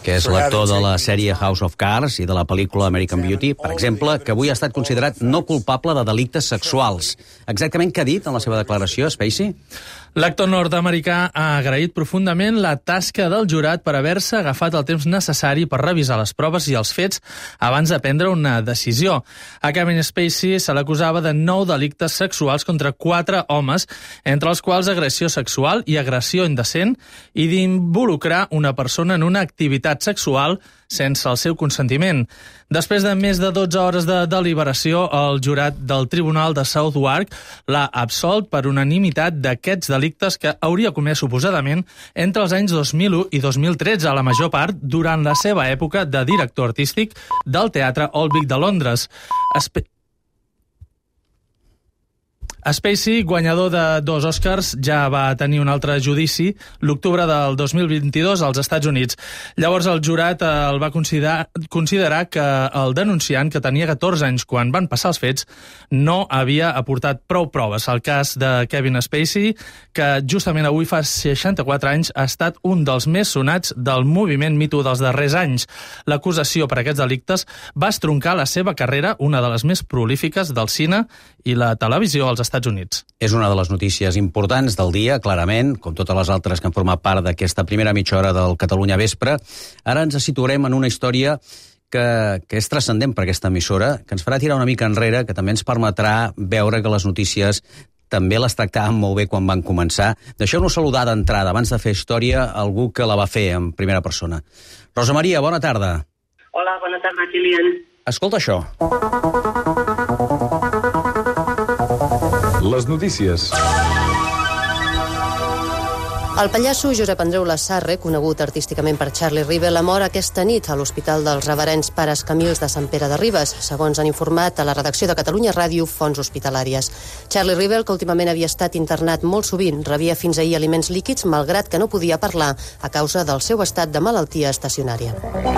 que és l'actor de la sèrie House of Cards i de la pel·lícula American Beauty, per exemple, que avui ha estat considerat no culpable de delictes sexuals. Exactament què ha dit en la seva declaració, Spacey? L'actor nord-americà ha agraït profundament la tasca del jurat per haver-se agafat el temps necessari per revisar les proves i els fets abans de prendre una decisió. A Kevin Spacey se l'acusava de nou delictes sexuals contra quatre homes, entre els quals agressió sexual i agressió indecent, i d'involucrar una persona en una activitat sexual sense el seu consentiment. Després de més de dotze hores de deliberació, el jurat del Tribunal de Southwark l'ha absolt per unanimitat d'aquests delictes que hauria comès suposadament entre els anys dos mil u i dos mil tretze, a la major part durant la seva època de director artístic del Teatre Old Vic de Londres. Espe Spacey, guanyador de dos Oscars, ja va tenir un altre judici l'octubre del dos mil vint-i-dos als Estats Units. Llavors el jurat el va considerar, considerar que el denunciant, que tenia catorze anys quan van passar els fets, no havia aportat prou proves. El cas de Kevin Spacey, que justament avui fa seixanta-quatre anys, ha estat un dels més sonats del moviment Me Too dels darrers anys. L'acusació per aquests delictes va estroncar la seva carrera, una de les més prolífiques del cine i la televisió als Estats Units. És una de les notícies importants del dia, clarament, com totes les altres que han format part d'aquesta primera mitja hora del Catalunya Vespre. Ara ens situarem en una història que, que és transcendent per aquesta emissora, que ens farà tirar una mica enrere, que també ens permetrà veure que les notícies també les tractàvem molt bé quan van començar. Deixeu-nos saludar d'entrada, abans de fer història, algú que la va fer en primera persona. Rosa Maria, bona tarda. Hola, bona tarda, Kilian. Escolta això. Les notícies. El pallasso Josep Andreu Lasarre, conegut artísticament per Charlie Rivel, ha mort aquesta nit a l'Hospital dels Reverends Pares Camils de Sant Pere de Ribes, segons han informat a la redacció de Catalunya Ràdio fonts hospitalàries. Charlie Rivel, que últimament havia estat internat molt sovint, rebia fins ahir aliments líquids, malgrat que no podia parlar a causa del seu estat de malaltia estacionària.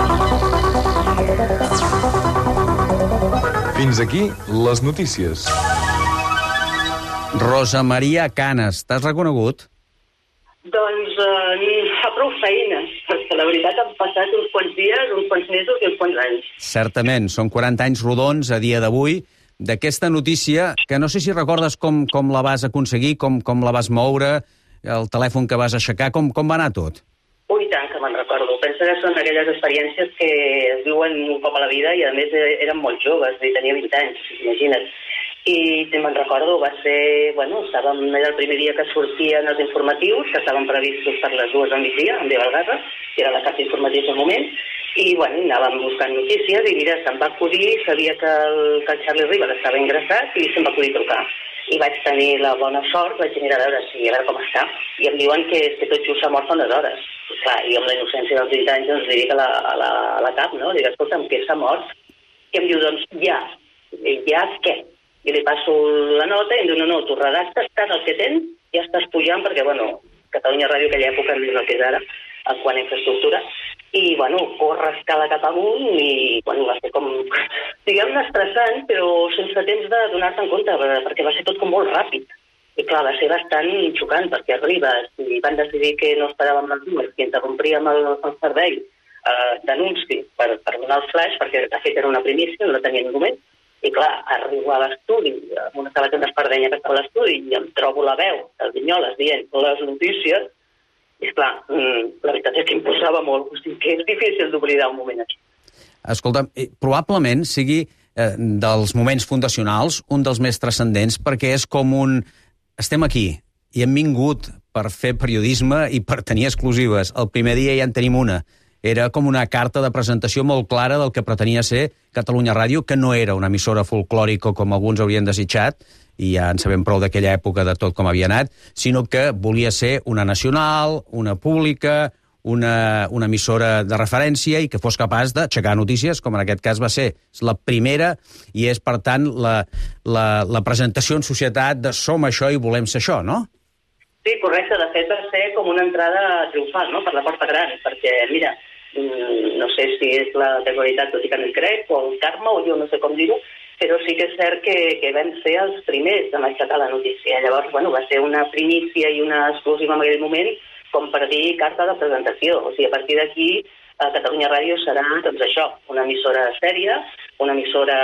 Fins aquí les notícies. Rosa Maria Canes, t'has reconegut? Doncs eh, fa prou feines, perquè la veritat han passat uns quants dies, uns quants mesos i uns quants anys. Certament, són quaranta anys rodons a dia d'avui d'aquesta notícia, que no sé si recordes com, com la vas aconseguir, com, com la vas moure, el telèfon que vas aixecar, com, com va anar tot? Ui, tant que me'n recordo. Penso que són aquelles experiències que es viuen un cop a la vida i a més eren molt joves, tenia vint anys, imagina't. I me'n recordo, va ser, bueno, estàvem, era el primer dia que sortien els informatius, que estaven previstos per les dues del migdia, en Vivalgarra, que era la cap d'informatius del moment, i, bueno, anàvem buscant notícies, i mira, se'm va acudir, sabia que el, que el Charlie Rivel estava ingressat, i se'm va acudir trucar. I vaig tenir la bona sort, vaig venir a veure si, a veure com està, i em diuen que, que tot just s'ha mort fa unes hores. I, clar, jo amb la innocència dels vint anys, doncs, li dic a la, a la, a la cap, no? Li dic, escolta'm, què s'ha mort? I em diu, doncs, ja. I ja què? I li passo la nota i em diu, no, no, tu redactes tant el que tens, ja estàs pujant, perquè, bueno, Catalunya Ràdio aquella època no és el que és ara, en quant a infraestructura, i, bueno, corre escala cap amunt i, bueno, va ser com, diguem-ne, estressant, però sense temps de donar-te en compte, perquè va ser tot com molt ràpid. I, clar, va ser bastant xocant, perquè arribes i van decidir que no esperàvem les dues, que interrompríem el, el servei eh, d'anunci per, per donar el flash, perquè, de fet, era una primícia, no la tenia ningú més. I clar, arribo a l'estudi, amb una sala que m'espardenya que estava a l'estudi, i em trobo la veu del Vinyoles dient les notícies, i clar, la veritat és que em posava molt, o sigui que és difícil d'oblidar un moment aquí. Escolta, probablement sigui eh, dels moments fundacionals un dels més transcendents, perquè és com un... Estem aquí, i hem vingut per fer periodisme i per tenir exclusives. El primer dia ja en tenim una. Era com una carta de presentació molt clara del que pretenia ser Catalunya Ràdio, que no era una emissora folclòrica com alguns haurien desitjat, i ja en sabem prou d'aquella època de tot com havia anat, sinó que volia ser una nacional, una pública, una, una emissora de referència i que fos capaç d'aixecar notícies, com en aquest cas va ser. És la primera i és, per tant, la, la, la presentació en societat de som això i volem ser això, no? Sí, correcte. De fet, va ser com una entrada triomfal, no?, per la porta gran, perquè, mira, no sé si és la casualitat, tot i que no hi crec, o el karma, o jo no sé com dir-ho, però sí que és cert que, que vam ser els primers a aixecar la notícia. Llavors, bueno, va ser una primícia i una exclusiva en aquell moment, com per dir carta de presentació. O sigui, a partir d'aquí a Catalunya Ràdio serà, doncs això, una emissora sèria, una emissora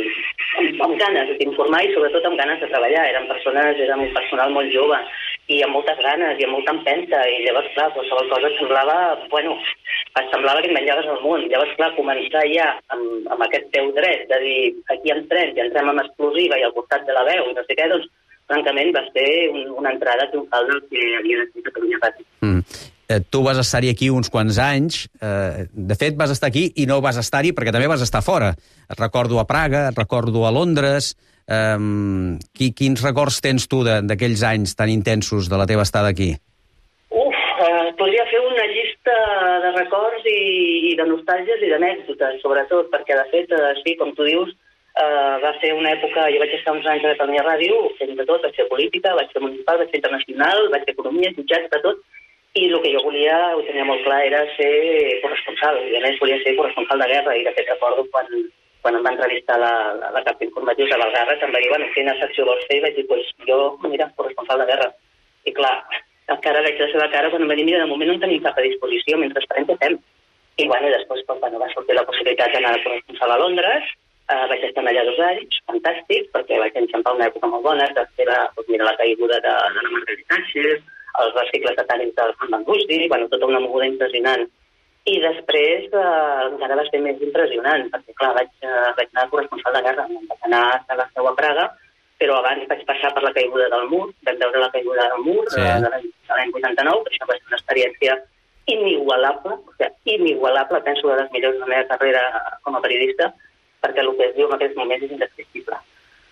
amb, amb ganes d'informar i sobretot amb ganes de treballar. Eren persones, érem un personal molt jove i amb moltes ganes i amb molta empenta i llavors, clar, qualsevol cosa et semblava, bueno, et semblava que et menjaves el món. Llavors, clar, començar ja amb, amb aquest teu dret de dir aquí entrem i entrem amb explosiva i al costat de la veu i no sé què, doncs, francament, va ser un, una entrada triomfal del que havia de ser Catalunya Ràdio. Mm. Eh, tu vas estar-hi aquí uns quants anys. Eh, de fet, vas estar aquí i no vas estar-hi perquè també vas estar fora. Et recordo a Praga, et recordo a Londres. Eh, qui, quins records tens tu d'aquells anys tan intensos de la teva estada aquí? Uf, eh, podria fer una llista de records i, i de nostàlgies i d'anècdotes, sobretot, perquè, de fet, eh, sí, com tu dius, eh, va ser una època... Jo vaig estar uns anys a Catalunya Ràdio, fent de tot, vaig fer política, vaig fer municipal, vaig fer internacional, vaig fer economia, jutjats, de tot, i el que jo volia, ho tenia molt clar, era ser corresponsal, i a més volia ser corresponsal de guerra, i de fet recordo quan, quan em va entrevistar la, la, la cap d'informatius de Valgarres, em va dir, bueno, quina secció vols fer? I vaig dir, pues jo, mira, corresponsal de guerra. I clar, encara veig la seva cara quan em va dir, mira, de moment no en tenim cap a disposició, mentre esperem què fem. I bueno, i després, quan bueno, va sortir la possibilitat d'anar de corresponsal a Londres, eh, vaig estar allà dos anys, fantàstic, perquè vaig enxampar una època molt bona, després era, doncs, mira, la caiguda de, de la Margaret Thatcher, els recicles satànics del Van Rushdie, bueno, tota una moguda impressionant. I després eh, encara va ser més impressionant, perquè clar, vaig, eh, vaig anar corresponsal de guerra, vaig anar a la seu a Praga, però abans vaig passar per la caiguda del mur, vam veure la caiguda del mur sí. de l'any vuitanta-nou, això va ser una experiència inigualable, o sigui, inigualable, penso de les millors de la meva carrera com a periodista, perquè el que es diu en aquests moments és indescriptible.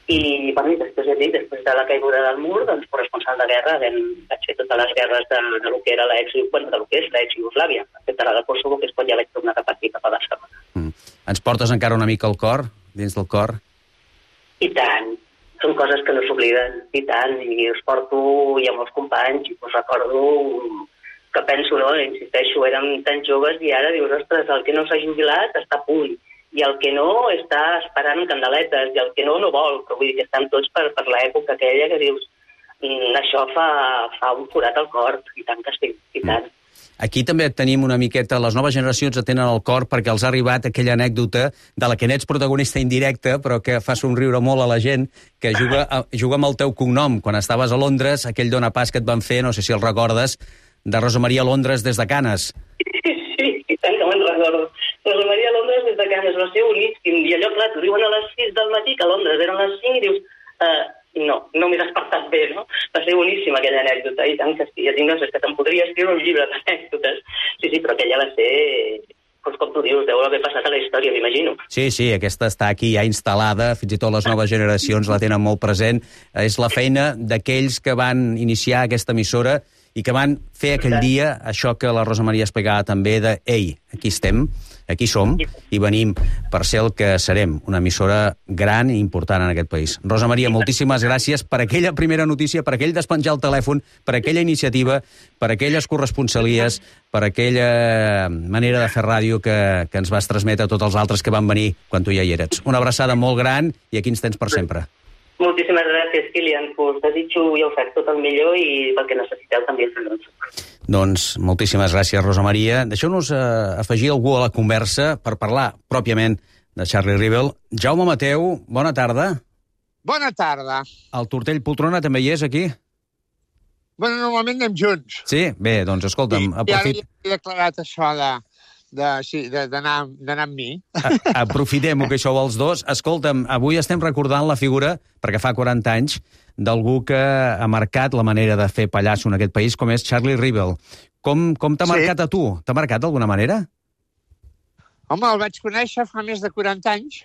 I, bueno, i després, dit, després de la caiguda del mur, doncs, corresponsal de guerra, vam, vaig fer totes les guerres de, de lo que era l'ex, bueno, de lo que és l'ex-Iugoslàvia, excepte la de Kosovo, que després ja vaig tornar cap aquí, cap a Barcelona. Mm. Ens portes encara una mica al cor, dins del cor? I tant. Són coses que no s'obliden, i tant, i us porto i amb els companys, i us recordo que penso, no, insisteixo, érem tan joves i ara dius, ostres, el que no s'ha jubilat està a punt, i el que no està esperant candeletes, i el que no no vol, que vull dir que estan tots per, per l'època aquella que dius, això fa, fa un forat al cor, i tant que sí, i tant. Aquí també tenim una miqueta, les noves generacions tenen al cor perquè els ha arribat aquella anècdota de la que n'ets protagonista indirecta, però que fa somriure molt a la gent, que juga, juga amb el teu cognom. Quan estaves a Londres, aquell dona pas que et van fer, no sé si el recordes, de Rosa Maria Londres des de Canes. Sí, i tant que me'n recordo. Rosa Maria Londres des de Canes va ser boníssim. I allò, clar, t'ho diuen a les sis del matí, que a Londres eren les cinc, i dius, uh, no, no m'he despertat bé, no? Va ser boníssima aquella anècdota, i tant que sí. Ja tinc, és que te'n podria escriure un llibre d'anècdotes. Sí, sí, però aquella va ser... Pues com tu dius, deu haver passat a la història, m'imagino. Sí, sí, aquesta està aquí ja instal·lada, fins i tot les noves generacions la tenen molt present. És la feina d'aquells que van iniciar aquesta emissora i que van fer aquell dia això que la Rosa Maria explicava també de ei, aquí estem, aquí som i venim per ser el que serem, una emissora gran i important en aquest país. Rosa Maria, moltíssimes gràcies per aquella primera notícia, per aquell despenjar el telèfon, per aquella iniciativa, per aquelles corresponsalies, per aquella manera de fer ràdio que, que ens vas transmetre a tots els altres que van venir quan tu ja hi eres. Una abraçada molt gran i aquí ens tens per sempre. Moltíssimes gràcies, Kilian. Us desitjo i us faig tot el millor i pel que necessiteu també fer-nos. Doncs moltíssimes gràcies, Rosa Maria. Deixeu-nos eh, afegir algú a la conversa per parlar pròpiament de Charlie Rivel. Jaume Mateu, bona tarda. Bona tarda. El Tortell Poltrona també hi és aquí? Bueno, normalment anem junts. Sí? Bé, doncs escolta'm, sí, aprofit... Ja he declarat això de... de, sí, d'anar amb mi. Aprofitem-ho, que això vols dos. Escolta'm, avui estem recordant la figura, perquè fa quaranta anys, d'algú que ha marcat la manera de fer pallasso en aquest país, com és Charlie Rivel. Com, com t'ha sí. marcat a tu? T'ha marcat d'alguna manera? Home, el vaig conèixer fa més de quaranta anys.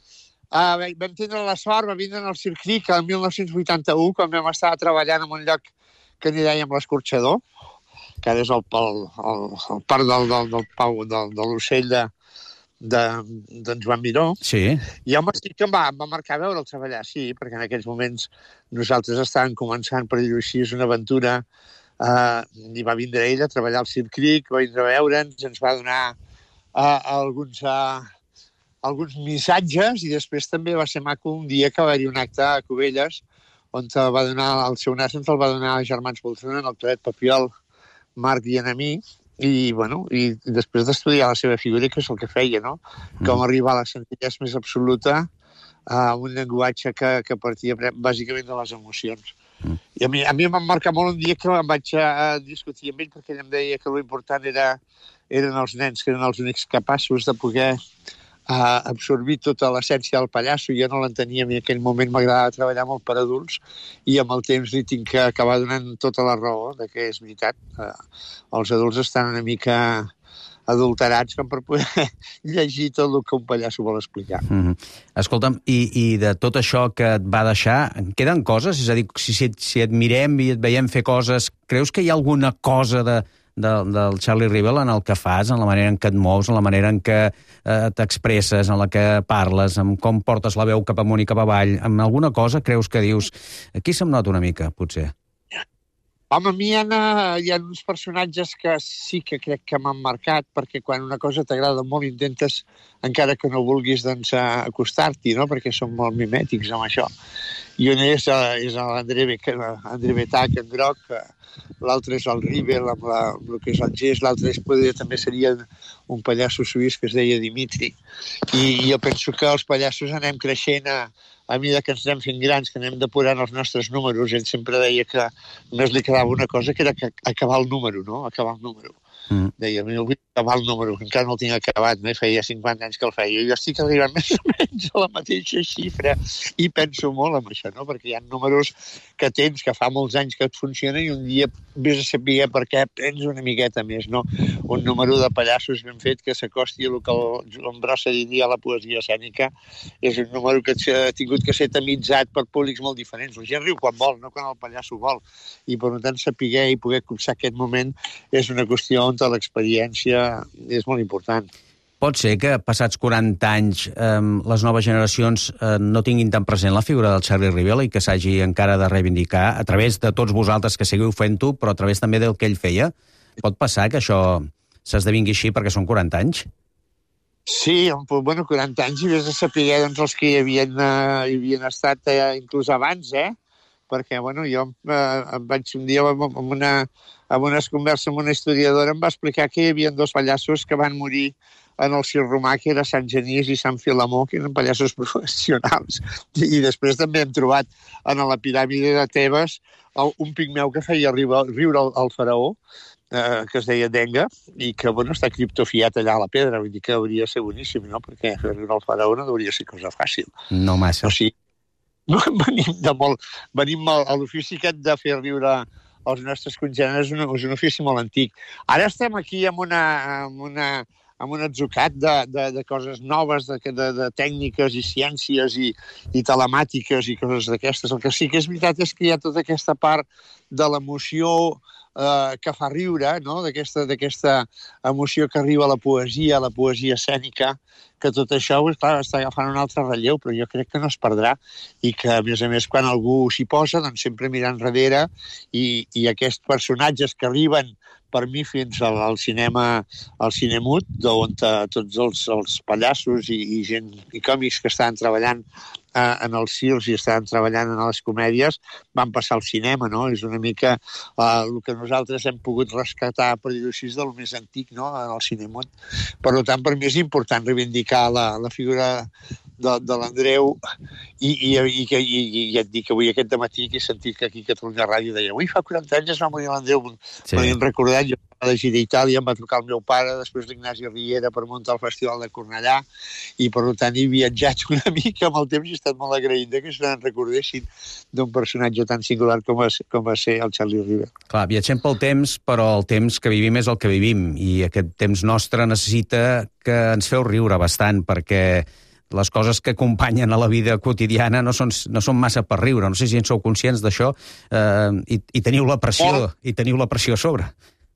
Uh, vam tindre la sort, va vindre al Circric el mil nou-cents vuitanta-u, quan vam estar treballant en un lloc que n'hi dèiem l'Escorxador, que ara és el, el, el, el parc del, del, del Pau, del, de l'ocell de, de, d'en Joan Miró. Sí. I home, sí que em va, em va marcar veure'l treballar, sí, perquè en aquells moments nosaltres estàvem començant, per dir-ho així, és una aventura, eh, i va vindre ell a treballar al Circric, va vindre a veure'ns, ens va donar eh, alguns, eh, alguns missatges, i després també va ser maco un dia que va haver-hi un acte a Cubelles, on va donar el seu nas, ens el va donar a Germans Poltrona, el Claret Papiol, Marc i en a mi, i, bueno, i després d'estudiar la seva figura, que és el que feia, no? Com arribar a la senzillesa més absoluta a un llenguatge que, que partia bàsicament de les emocions. Mm. I a mi, a mi em va marcar molt un dia que em vaig a discutir amb ell, perquè ell em deia que l'important era, eren els nens, que eren els únics capaços de poder uh, absorbir tota l'essència del pallasso. Jo no l'entenia, i en aquell moment m'agradava treballar molt per adults, i amb el temps li tinc que acabar donant tota la raó de que és veritat. Uh, els adults estan una mica adulterats com per poder llegir tot el que un pallasso vol explicar. Mm-hmm. Escolta'm, i, i de tot això que et va deixar, queden coses? És a dir, si, si, si et mirem i et veiem fer coses, creus que hi ha alguna cosa de, de, del Charlie Rivel en el que fas, en la manera en què et mous, en la manera en què eh, t'expresses, en la que parles, en com portes la veu cap amunt i cap avall, en alguna cosa creus que dius, aquí se'm nota una mica, potser? Home, a mi hi ha, hi ha uns personatges que sí que crec que m'han marcat, perquè quan una cosa t'agrada molt intentes, encara que no vulguis, doncs, acostar-t'hi, no? Perquè són molt mimètics amb això. I un és, és l'André Betac, en groc, l'altre és el Rivel, amb, la, amb el que és el gest, l'altre és, podria, també seria un pallasso suís que es deia Dimitri. I jo penso que els pallassos anem creixent a, a mesura que ens anem fent grans, que anem depurant els nostres números. Ell sempre deia que només li quedava una cosa, que era acabar el número, no? Acabar el número. Mm. Deia, jo vull acabar el número, que encara no el tinc acabat, no? I feia cinquanta anys que el feia. Jo estic arribant més o menys a la mateixa xifra i penso molt en això, no? Perquè hi ha números que tens, que fa molts anys que et funcionen i un dia vés a saber per què prens una miqueta més, no? Un número de pallassos ben fet que s'acosti a el que el Brossa diria la poesia escènica. És un número que ha tingut que ser tamitzat per públics molt diferents. La gent riu quan vol, no quan el pallasso vol. I per tant saber i poder copsar aquest moment és una qüestió on l'experiència és molt important. Pot ser que, passats quaranta anys, eh, les noves generacions eh, no tinguin tan present la figura del Charlie Rivel i que s'hagi encara de reivindicar a través de tots vosaltres que seguiu fent-ho, però a través també del que ell feia? Pot passar que això s'esdevingui així perquè són quaranta anys? Sí, bueno, quaranta anys i vés a saber doncs, els que hi havien, uh, hi havien estat uh, inclús abans, eh? Perquè, bueno, jo eh, em vaig un dia amb una, amb unes converses amb una historiadora, em va explicar que hi havia dos pallassos que van morir en el circ romà, que era Sant Genís i Sant Filemó, que eren pallassos professionals. I després també hem trobat en la piràmide de Tebes el, un pigmeu que feia riure, riure el, el faraó, eh, que es deia Denga, i que, bueno, està criptofiat allà a la pedra, vull dir que hauria de ser boníssim, no? Perquè fer riure el faraó no hauria de ser cosa fàcil. No massa. O sigui, venim de molt, venim a l'ofici aquest de fer riure els nostres congèneres, és un, és un ofici molt antic. Ara estem aquí amb una, amb una, amb un atzucat de, de, de coses noves, de, de, de tècniques i ciències i, i telemàtiques i coses d'aquestes. El que sí que és veritat és que hi ha tota aquesta part de l'emoció eh, que fa riure, no? D'aquesta, d'aquesta emoció que arriba a la poesia, a la poesia escènica, que tot això, clar, està agafant un altre relleu, però jo crec que no es perdrà i que, a més a més, quan algú s'hi posa, doncs sempre mirant enrere i, i aquests personatges que arriben per mi fins al, al cinema al cinemut, on tots els, els pallassos i, i gent i còmics que estaven treballant eh, en els circs i estaven treballant en les comèdies van passar al cinema, no? És una mica eh, el que nosaltres hem pogut rescatar, per dir-ho així, del més antic, no? En el cinemut. Per tant, per mi és important reivindicar la, la figura de, de l'Andreu i, i, i, i, i, i et dic que avui aquest dematí que he sentit que aquí a Catalunya Ràdio deia ui, fa quaranta anys es va morir l'Andreu. Sí. M'havien recordat, jo de gira a Itàlia, em va trucar el meu pare, després l'Ignasi Riera per muntar el Festival de Cornellà i per tant he viatjat una mica amb el temps i he estat molt agraït que se'n recordessin d'un personatge tan singular com va, com va ser el Charlie Rivel. Clar, viatgem pel temps, però el temps que vivim és el que vivim i aquest temps nostre necessita que ens feu riure bastant perquè les coses que acompanyen a la vida quotidiana no són, no són massa per riure. No sé si en sou conscients d'això eh, i, i teniu la pressió oh. i teniu la pressió a sobre.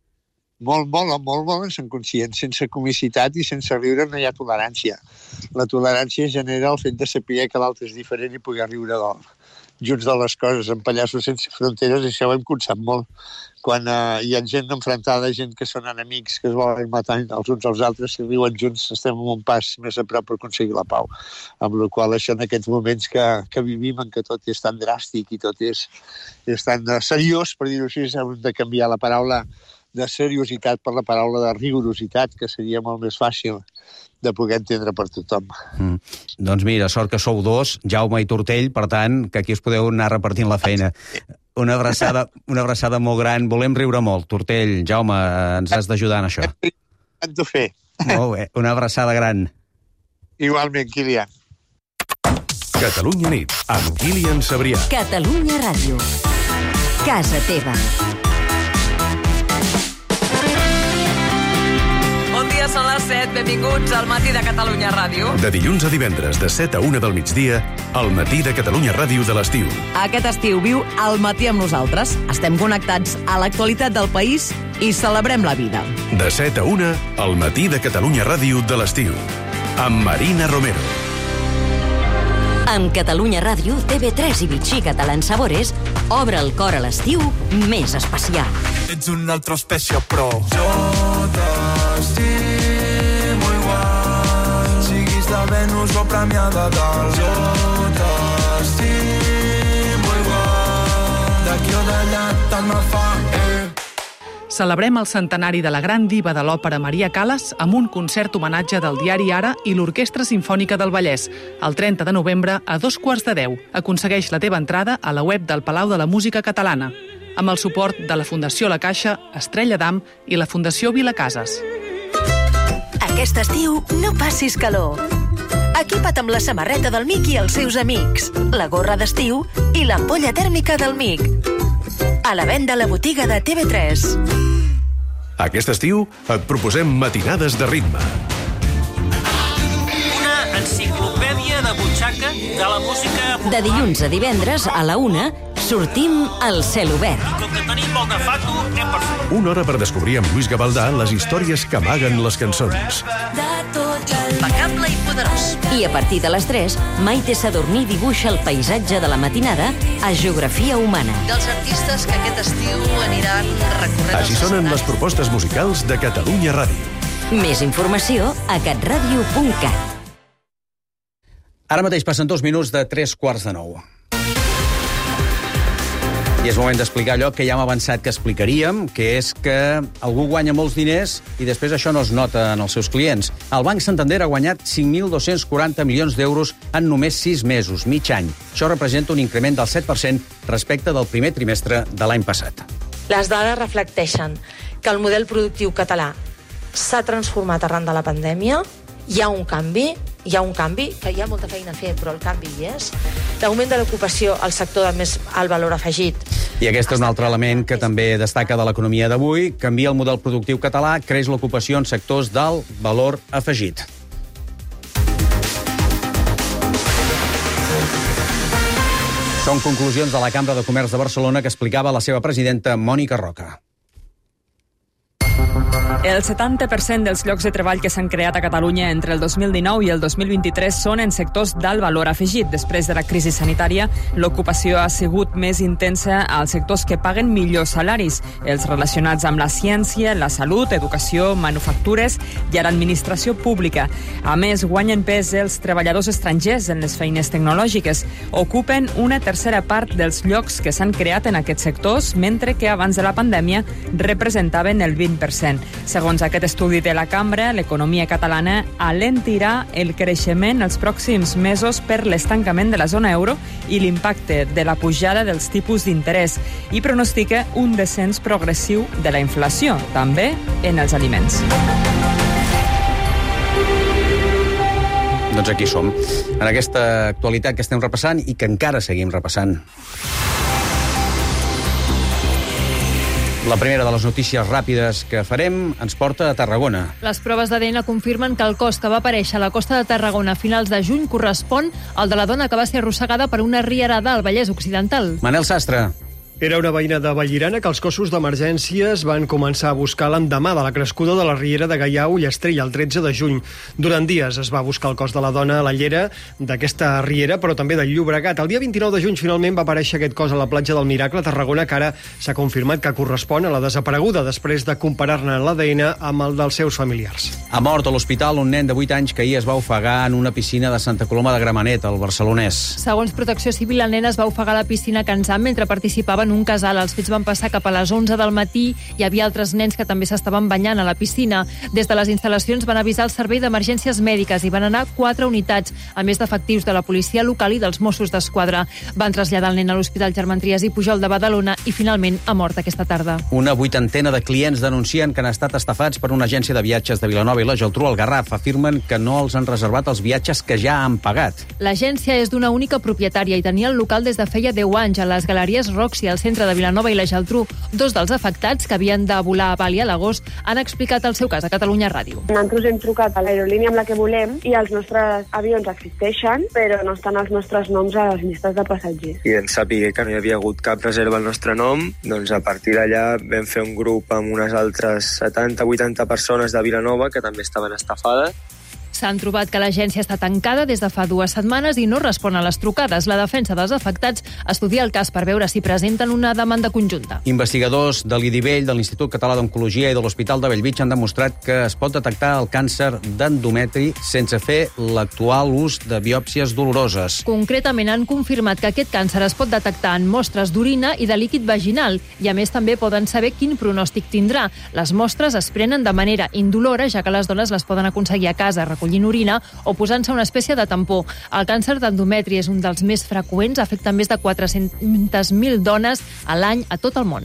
Molt, molt, molt, molt en són conscients. Sense comicitat i sense riure no hi ha tolerància. La tolerància genera el fet de saber que l'altre és diferent i poder riure de, junts de les coses. En Pallassos sense fronteres això ho hem constat molt. Quan eh, hi ha gent enfrontada, gent que són enemics, que es volen matar els uns als altres, si riuen junts estem un pas més a prop per aconseguir la pau. Amb la qual això en aquests moments que, que vivim, en què tot és tan dràstic i tot és, és tan seriós, per dir-ho així, hem de canviar la paraula de seriositat per la paraula de rigorositat, que seria molt més fàcil de poder entendre per tothom. Mm. Doncs mira, sort que sou dos, Jaume i Tortell, per tant, que aquí us podeu anar repartint la feina. Una abraçada, una abraçada molt gran. Volem riure molt. Tortell, Jaume, ens has d'ajudar en això. Hem de fer. Molt bé, una abraçada gran. Igualment, Kilian. Catalunya nit, amb Kilian Sabrià. Catalunya Ràdio. Casa teva. Bon dia, són les set. Benvinguts al Matí de Catalunya Ràdio. De dilluns a divendres, de set a una del migdia, al Matí de Catalunya Ràdio de l'estiu. Aquest estiu viu al matí amb nosaltres. Estem connectats a l'actualitat del país i celebrem la vida. De set a una, al Matí de Catalunya Ràdio de l'estiu. Amb Marina Romero. Amb Catalunya Ràdio, T V tres i Vichy Català en Sabores obre el cor a l'estiu més especial. Ets una altra espècie, però jo t'estimo igual. Siguis de Venus o premiada dalt. Jo t'estimo igual. D'aquí o d'allà tant me fa, eh. Celebrem el centenari de la gran diva de l'òpera Maria Callas amb un concert homenatge del diari Ara i l'Orquestra Simfònica del Vallès. El trenta de novembre, a dos quarts de deu. Aconsegueix la teva entrada a la web del Palau de la Música Catalana, amb el suport de la Fundació La Caixa, Estrella d'Am i la Fundació Vilacases. Aquest estiu no passis calor. Equipa't amb la samarreta del Mic i els seus amics, la gorra d'estiu i l'ampolla tèrmica del Mic. A la venda a la botiga de T V tres. Aquest estiu et proposem matinades de ritme. Una enciclopèdia de butxaca de la música popular. De dilluns a divendres, a la una, sortim al cel obert. Com que tenim molt de fato, hem per fer. Una hora per descobrir amb Lluís Gavaldà les històries que amaguen les cançons. Impecable i poderós. I a partir de les tres, Maite Sadurní dibuixa el paisatge de la matinada a Geografia Humana. Dels artistes que aquest estiu aniran recorrent... Així sonen les propostes musicals de Catalunya Ràdio. Més informació a catradio punt cat. Ara mateix passen dos minuts de tres quarts de nou. I és moment d'explicar allò que ja hem avançat que explicaríem, que és que algú guanya molts diners i després això no es nota en els seus clients. El Banc Santander ha guanyat cinc mil dos-cents quaranta milions d'euros en només sis mesos, mig any. Això representa un increment del set per cent respecte del primer trimestre de l'any passat. Les dades reflecteixen que el model productiu català s'ha transformat arran de la pandèmia, hi ha un canvi, hi ha un canvi, que hi ha molta feina a fer, però el canvi hi és. L'augment de l'ocupació al sector de més alt valor afegit. I aquest és un altre element que també destaca de l'economia d'avui. Canvia el model productiu català, creix l'ocupació en sectors d'alt valor afegit. Són conclusions de la Cambra de Comerç de Barcelona que explicava la seva presidenta Mònica Roca. El setanta per cent dels llocs de treball que s'han creat a Catalunya entre el dos mil dinou i el dos mil vint-i-tres són en sectors d'alt valor afegit. Després de la crisi sanitària, l'ocupació ha sigut més intensa als sectors que paguen millors salaris, els relacionats amb la ciència, la salut, educació, manufactures i a l'administració pública. A més, guanyen pes els treballadors estrangers en les feines tecnològiques. Ocupen una tercera part dels llocs que s'han creat en aquests sectors, mentre que abans de la pandèmia representaven el vint per cent. Segons aquest estudi de la Cambra, l'economia catalana alentirà el creixement els pròxims mesos per l'estancament de la zona euro i l'impacte de la pujada dels tipus d'interès i pronostica un descens progressiu de la inflació, també en els aliments. Doncs aquí som, en aquesta actualitat que estem repassant i que encara seguim repassant. La primera de les notícies ràpides que farem ens porta a Tarragona. Les proves d'A D N confirmen que el cos que va aparèixer a la costa de Tarragona a finals de juny correspon al de la dona que va ser arrossegada per una rierada al Vallès Occidental. Manel Sastre. Era una veïna de Vallirana que els cossos d'emergències van començar a buscar l'endemà de la crescuda de la riera de Gaià a Ullastrell el tretze de juny. Durant dies es va buscar el cos de la dona a la llera d'aquesta riera, però també del Llobregat. El dia vint-i-nou de juny finalment va aparèixer aquest cos a la platja del Miracle a Tarragona, que ara s'ha confirmat que correspon a la desapareguda després de comparar-ne l'A D N amb el dels seus familiars. Ha mort a l'hospital un nen de vuit anys que ahir es va ofegar en una piscina de Santa Coloma de Gramenet, al Barcelonès. Segons Protecció Civil, el nen es va ofegar a la piscina Can Sam mentre participava en en un casal. Els fets van passar cap a les onze del matí. Hi havia altres nens que també s'estaven banyant a la piscina. Des de les instal·lacions van avisar el servei d'emergències mèdiques i van anar quatre unitats, a més d'efectius de la policia local i dels Mossos d'Esquadra. Van traslladar el nen a l'Hospital Germán Trias i Pujol de Badalona i finalment ha mort aquesta tarda. Una vuitantena de clients denuncien que han estat estafats per una agència de viatges de Vilanova i la Geltrú al Garraf. Afirmen que no els han reservat els viatges que ja han pagat. L'agència és d'una única propietària i tenia el local des de feia deu anys a les Galeries Roxy, al centre de Vilanova i la Geltrú. Dos dels afectats, que havien de volar a Bali a l'agost, han explicat el seu cas a Catalunya Ràdio. Nosaltres hem trucat a l'aerolínia amb la que volem i els nostres avions existeixen, però no estan els nostres noms a les llistes de passatgers. I ens sapigué que no hi havia hagut cap reserva al nostre nom, doncs a partir d'allà vam fer un grup amb unes altres setanta vuitanta persones de Vilanova que també estaven estafades. S'han trobat que l'agència està tancada des de fa dues setmanes i no respon a les trucades. La defensa dels afectats estudia el cas per veure si presenten una demanda conjunta. Investigadors de l'I D I V E L, de l'Institut Català d'Oncologia i de l'Hospital de Bellvitge han demostrat que es pot detectar el càncer d'endometri sense fer l'actual ús de biòpsies doloroses. Concretament han confirmat que aquest càncer es pot detectar en mostres d'orina i de líquid vaginal i, a més, també poden saber quin pronòstic tindrà. Les mostres es prenen de manera indolora, ja que les dones les poden aconseguir a casa recollint orina o posant-se una espècie de tampó. El càncer d'endometri és un dels més freqüents, afecta més de quatre-centes mil dones a l'any a tot el món.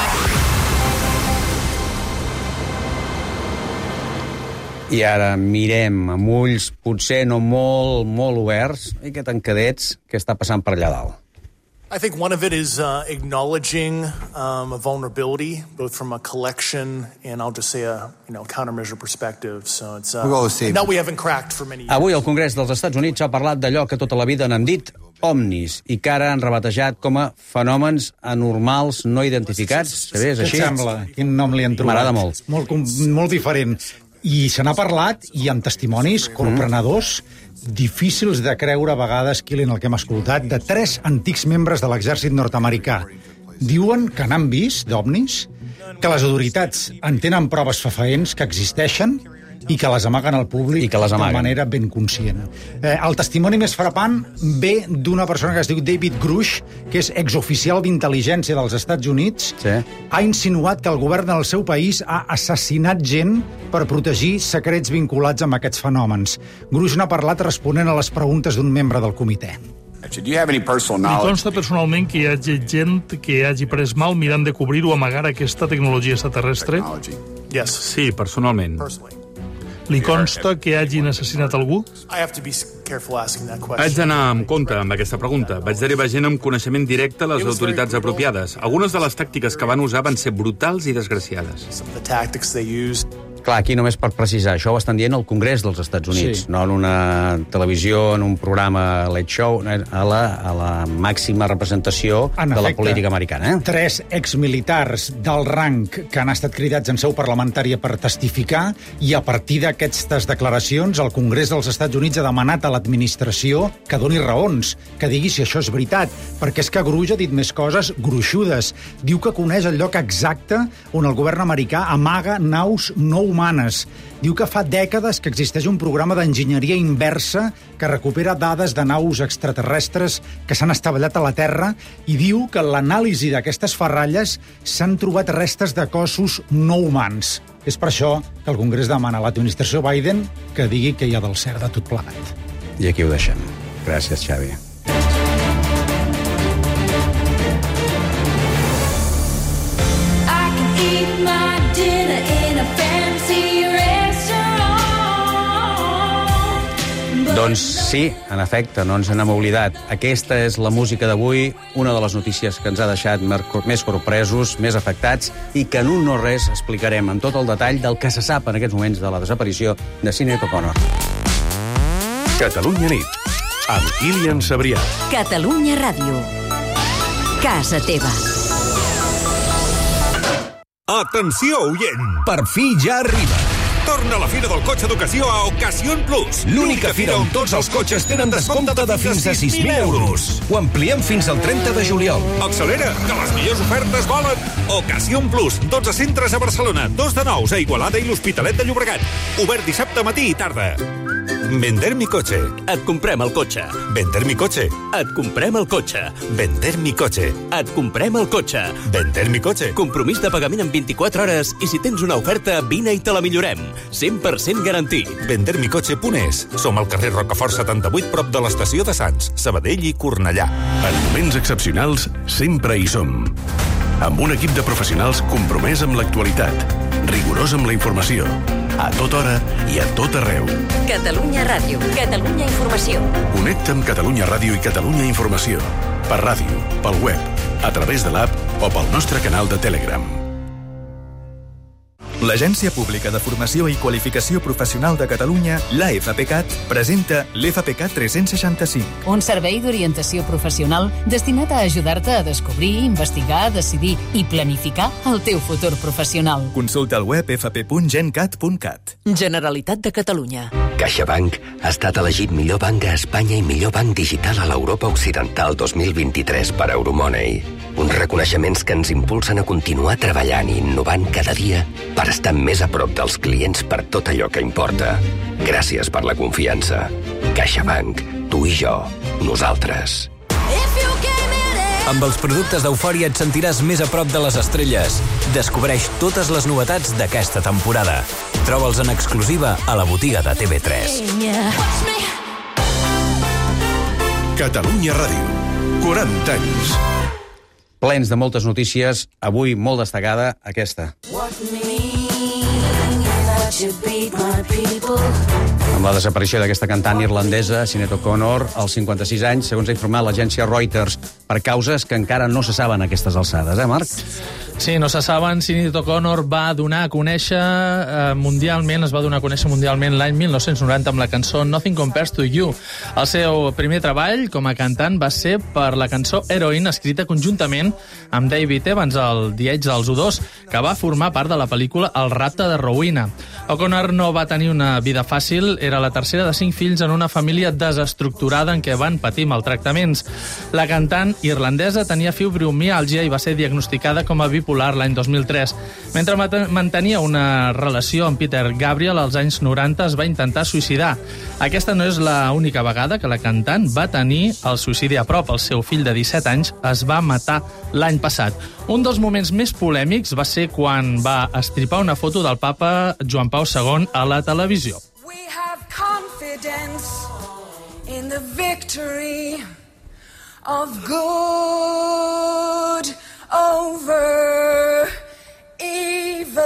I ara mirem amb ulls potser no molt, molt oberts i que tancadets què està passant per allà dalt. I think one of it is uh, acknowledging um, a vulnerability, both from a collection and I'll just say a you know countermeasure perspective. So it's uh, no, we haven't cracked for many years. Avui el Congrés dels Estats Units ha parlat d'allò que tota la vida n'han dit ovnis i que ara han rebatejat com a fenòmens anormals no identificats. Sabés, així? Què et sembla? Quin nom li han trobat? M'agrada molt. Molt, molt diferent. I se n'ha parlat, i amb testimonis corprenedors, difícils de creure a vegades, Kilian, el que hem escoltat, de tres antics membres de l'exèrcit nord-americà. Diuen que n'han vist, d'ovnis, que les autoritats en tenen proves fefaents que existeixen i que les amaguen al públic de manera ben conscient. Eh, el testimoni més frapant ve d'una persona que es diu David Grush, que és exoficial d'intel·ligència dels Estats Units. Sí. Ha insinuat que el govern del seu país ha assassinat gent per protegir secrets vinculats amb aquests fenòmens. Grush n'ha parlat responent a les preguntes d'un membre del comitè. Li consta personalment que hi hagi gent que hagi pres mal mirant de cobrir o amagar aquesta tecnologia extraterrestre? Yes. Sí, personalment. Li consta que hagin assassinat algú? Haig d'anar amb compte amb aquesta pregunta. Vaig derivar gent amb coneixement directe a les autoritats apropiades. Algunes de les tàctiques que van usar van ser brutals i desgraciades. Clar, aquí només per precisar, això ho estan dient al Congrés dels Estats Units, sí. No en una televisió, en un programa Late Show, a la, a la màxima representació en de efecte, la política americana. Eh? Tres exmilitars del rang que han estat cridats en seu parlamentària per testificar i a partir d'aquestes declaracions el Congrés dels Estats Units ha demanat a l'administració que doni raons, que digui si això és veritat, perquè és que Gruix ha dit més coses gruixudes. Diu que coneix el lloc exacte on el govern americà amaga naus no humanes. Diu que fa dècades que existeix un programa d'enginyeria inversa que recupera dades de naus extraterrestres que s'han estavellat a la Terra i diu que en l'anàlisi d'aquestes ferralles s'han trobat restes de cossos no humans. És per això que el Congrés demana a l'administració Biden que digui que hi ha del cert de tot plegat. I aquí ho deixem. Gràcies, Xavi. Doncs sí, en efecte, no ens n'hem oblidat. Aquesta és la música d'avui, una de les notícies que ens ha deixat més sorpresos, més afectats, i que en un no res explicarem amb tot el detall del que se sap en aquests moments de la desaparició de Sinéad O'Connor. Catalunya nit, amb Kilian Sabrià. Catalunya Ràdio. Casa teva. Atenció, oient! Per fi ja arriba. Torna la Fira del Cotxe d'Ocasió a Ocasión Plus. L'única fira on tots els cotxes tenen descompte de fins a sis mil euros. Ho ampliem fins al trenta de juliol. Accelera, que les millors ofertes volen. Ocasión Plus, dotze centres a Barcelona, dos de nous a Igualada i l'Hospitalet de Llobregat. Obert dissabte matí i tarda. Vender mi coche. Et comprem el cotxe. Vender mi coche. Et comprem el cotxe. Vender mi coche. Et comprem el cotxe. Vender mi coche. Compromís de pagament en vint-i-quatre hores i si tens una oferta, vine i te la millorem. cent per cent garantit. vender mi coche punt es. Som al carrer Rocafort setanta-vuit, prop de l'estació de Sants, Sabadell i Cornellà. En moments excepcionals, sempre hi som. Amb un equip de professionals compromès amb l'actualitat, rigorós amb la informació, a tota hora i a tot arreu. Catalunya Ràdio, Catalunya Informació. Connecta amb Catalunya Ràdio i Catalunya Informació. Per ràdio, pel web, a través de l'app o pel nostre canal de Telegram. L'Agència Pública de Formació i Qualificació Professional de Catalunya, l'A F P C A T, presenta l'E F P C A T tres-cents seixanta-cinc. Un servei d'orientació professional destinat a ajudar-te a descobrir, investigar, decidir i planificar el teu futur professional. Consulta el web f p punt gencat punt cat. Generalitat de Catalunya. CaixaBank ha estat elegit millor banc a Espanya i millor banc digital a l'Europa Occidental dos mil vint-i-tres per Euromoney. Uns reconeixements que ens impulsen a continuar treballant i innovant cada dia per estar més a prop dels clients per tot allò que importa. Gràcies per la confiança. CaixaBank, tu i jo, nosaltres. Amb els productes d'Eufòria et sentiràs més a prop de les estrelles. Descobreix totes les novetats d'aquesta temporada. Troba'ls en exclusiva a la botiga de T V tres. Catalunya Ràdio. quaranta anys. Plens de moltes notícies, avui molt destacada aquesta. Amb la desaparició d'aquesta cantant irlandesa, Sinead O'Connor, als cinquanta-sis anys, segons ha informat l'agència Reuters, per causes que encara no se saben a aquestes alçades, eh, Marc? Sí, no se saben. Sinead O'Connor va donar a conèixer eh, mundialment, es va donar a conèixer mundialment l'any mil nou-cents noranta amb la cançó Nothing Compares to You. El seu primer treball com a cantant va ser per la cançó Heroin, escrita conjuntament amb David Evans, el The Edge dels U dos, que va formar part de la pel·lícula El rapte de Rowena. O'Connor no va tenir una vida fàcil, era la tercera de cinc fills en una família desestructurada en què van patir maltractaments. La cantant irlandesa tenia fibromiàlgia i va ser diagnosticada com a bipolar l'any dos mil tres. Mentre mantenia una relació amb Peter Gabriel als anys noranta, es va intentar suïcidar. Aquesta no és l'única vegada que la cantant va tenir el suïcidi a prop. El seu fill de disset anys es va matar l'any passat. Un dels moments més polèmics va ser quan va estripar una foto del papa Joan Pau segon a la televisió. We have confidence in the victory of good over evil.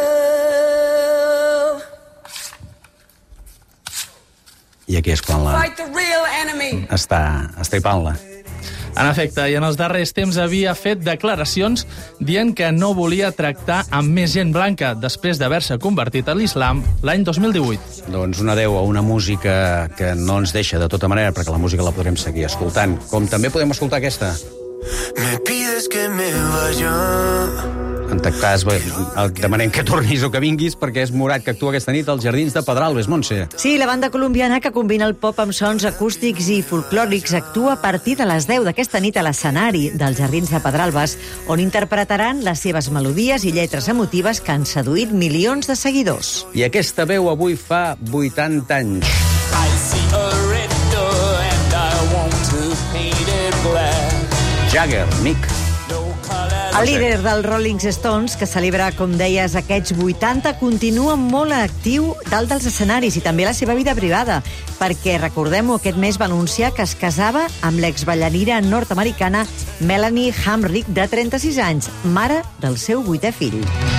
I aquí és quan la... Fight the real enemy. Està estripant-la. En efecte, i en els darrers temps havia fet declaracions dient que no volia tractar amb més gent blanca després d'haver-se convertit a l'islam l'any dos mil divuit. Doncs un adeu a una música que no ens deixa de tota manera, perquè la música la podrem seguir escoltant. Com també podem escoltar aquesta. Me pides que me vaya. En tot cas, et demanem que tornis o que vinguis, perquè és Morat que actua aquesta nit als Jardins de Pedralbes, Montse. Sí, la banda colombiana que combina el pop amb sons acústics i folclòrics actua a partir de les deu d'aquesta nit a l'escenari dels Jardins de Pedralbes, on interpretaran les seves melodies i lletres emotives que han seduït milions de seguidors. I aquesta veu avui fa vuitanta anys. I see a red door and I want to paint it black. Jagger, Mick. El líder dels Rolling Stones, que celebra, com deies, aquests vuitanta, continua molt actiu dalt dels escenaris i també la seva vida privada, perquè, recordem-ho, aquest mes va anunciar que es casava amb l'exballarina nord-americana Melanie Hamrick, de trenta-sis anys, mare del seu vuitè fill.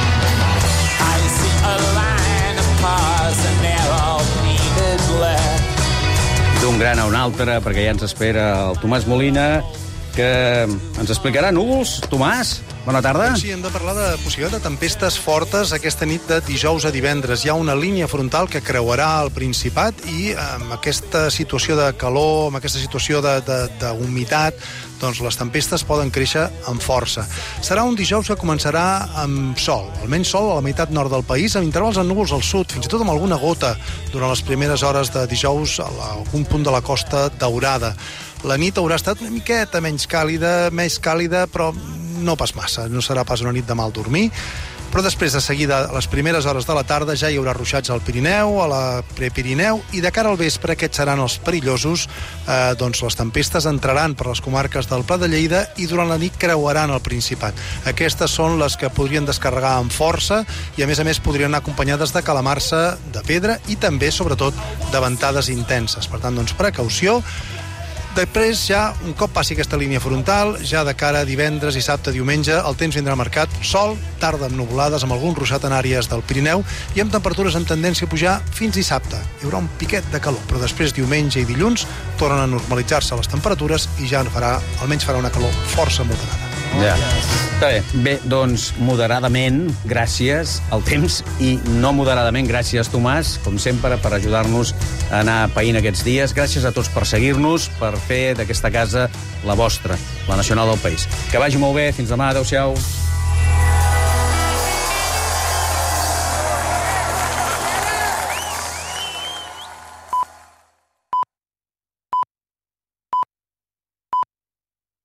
D'un gran a un altre, perquè ja ens espera el Tomàs Molina, que ens explicarà núvols. Tomàs, bona tarda. Sí, hem de parlar de possibilitat de tempestes fortes aquesta nit de dijous a divendres. Hi ha una línia frontal que creuarà el Principat i amb aquesta situació de calor, amb aquesta situació d'humitat, doncs les tempestes poden créixer amb força. Serà un dijous que començarà amb sol, almenys sol a la meitat nord del país, amb intervals en núvols al sud, fins i tot amb alguna gota durant les primeres hores de dijous a algun punt de la Costa Daurada. La nit haurà estat una miqueta menys càlida, més càlida, però no pas massa. No serà pas una nit de mal dormir, Però després, de seguida, a les primeres hores de la tarda, ja hi haurà ruixats al Pirineu, a la Prepirineu, i de cara al vespre, aquests seran els perillosos. Eh, doncs les tempestes entraran per les comarques del Pla de Lleida i durant la nit creuaran el Principat. Aquestes són les que podrien descarregar amb força i, a més a més, podrien anar acompanyades de calamarsa, de pedra i també, sobretot, de ventades intenses. Per tant, doncs, precaució. Després, ja, un cop passi aquesta línia frontal, ja de cara a divendres, dissabte, diumenge, el temps vindrà marcat, sol, tarda amb nuvolades, amb algun ruixat en àrees del Pirineu i amb temperatures amb tendència a pujar fins dissabte. Hi haurà un piquet de calor, però després, diumenge i dilluns, tornen a normalitzar-se les temperatures i ja farà, almenys farà una calor força moderada. Ja. Està bé. Bé, doncs, moderadament, gràcies al temps, i no moderadament, gràcies, Tomàs, com sempre, per ajudar-nos a anar païnt aquests dies. Gràcies a tots per seguir-nos, per fer d'aquesta casa la vostra, la nacional del país. Que vagi molt bé. Fins demà. Adéu-siau.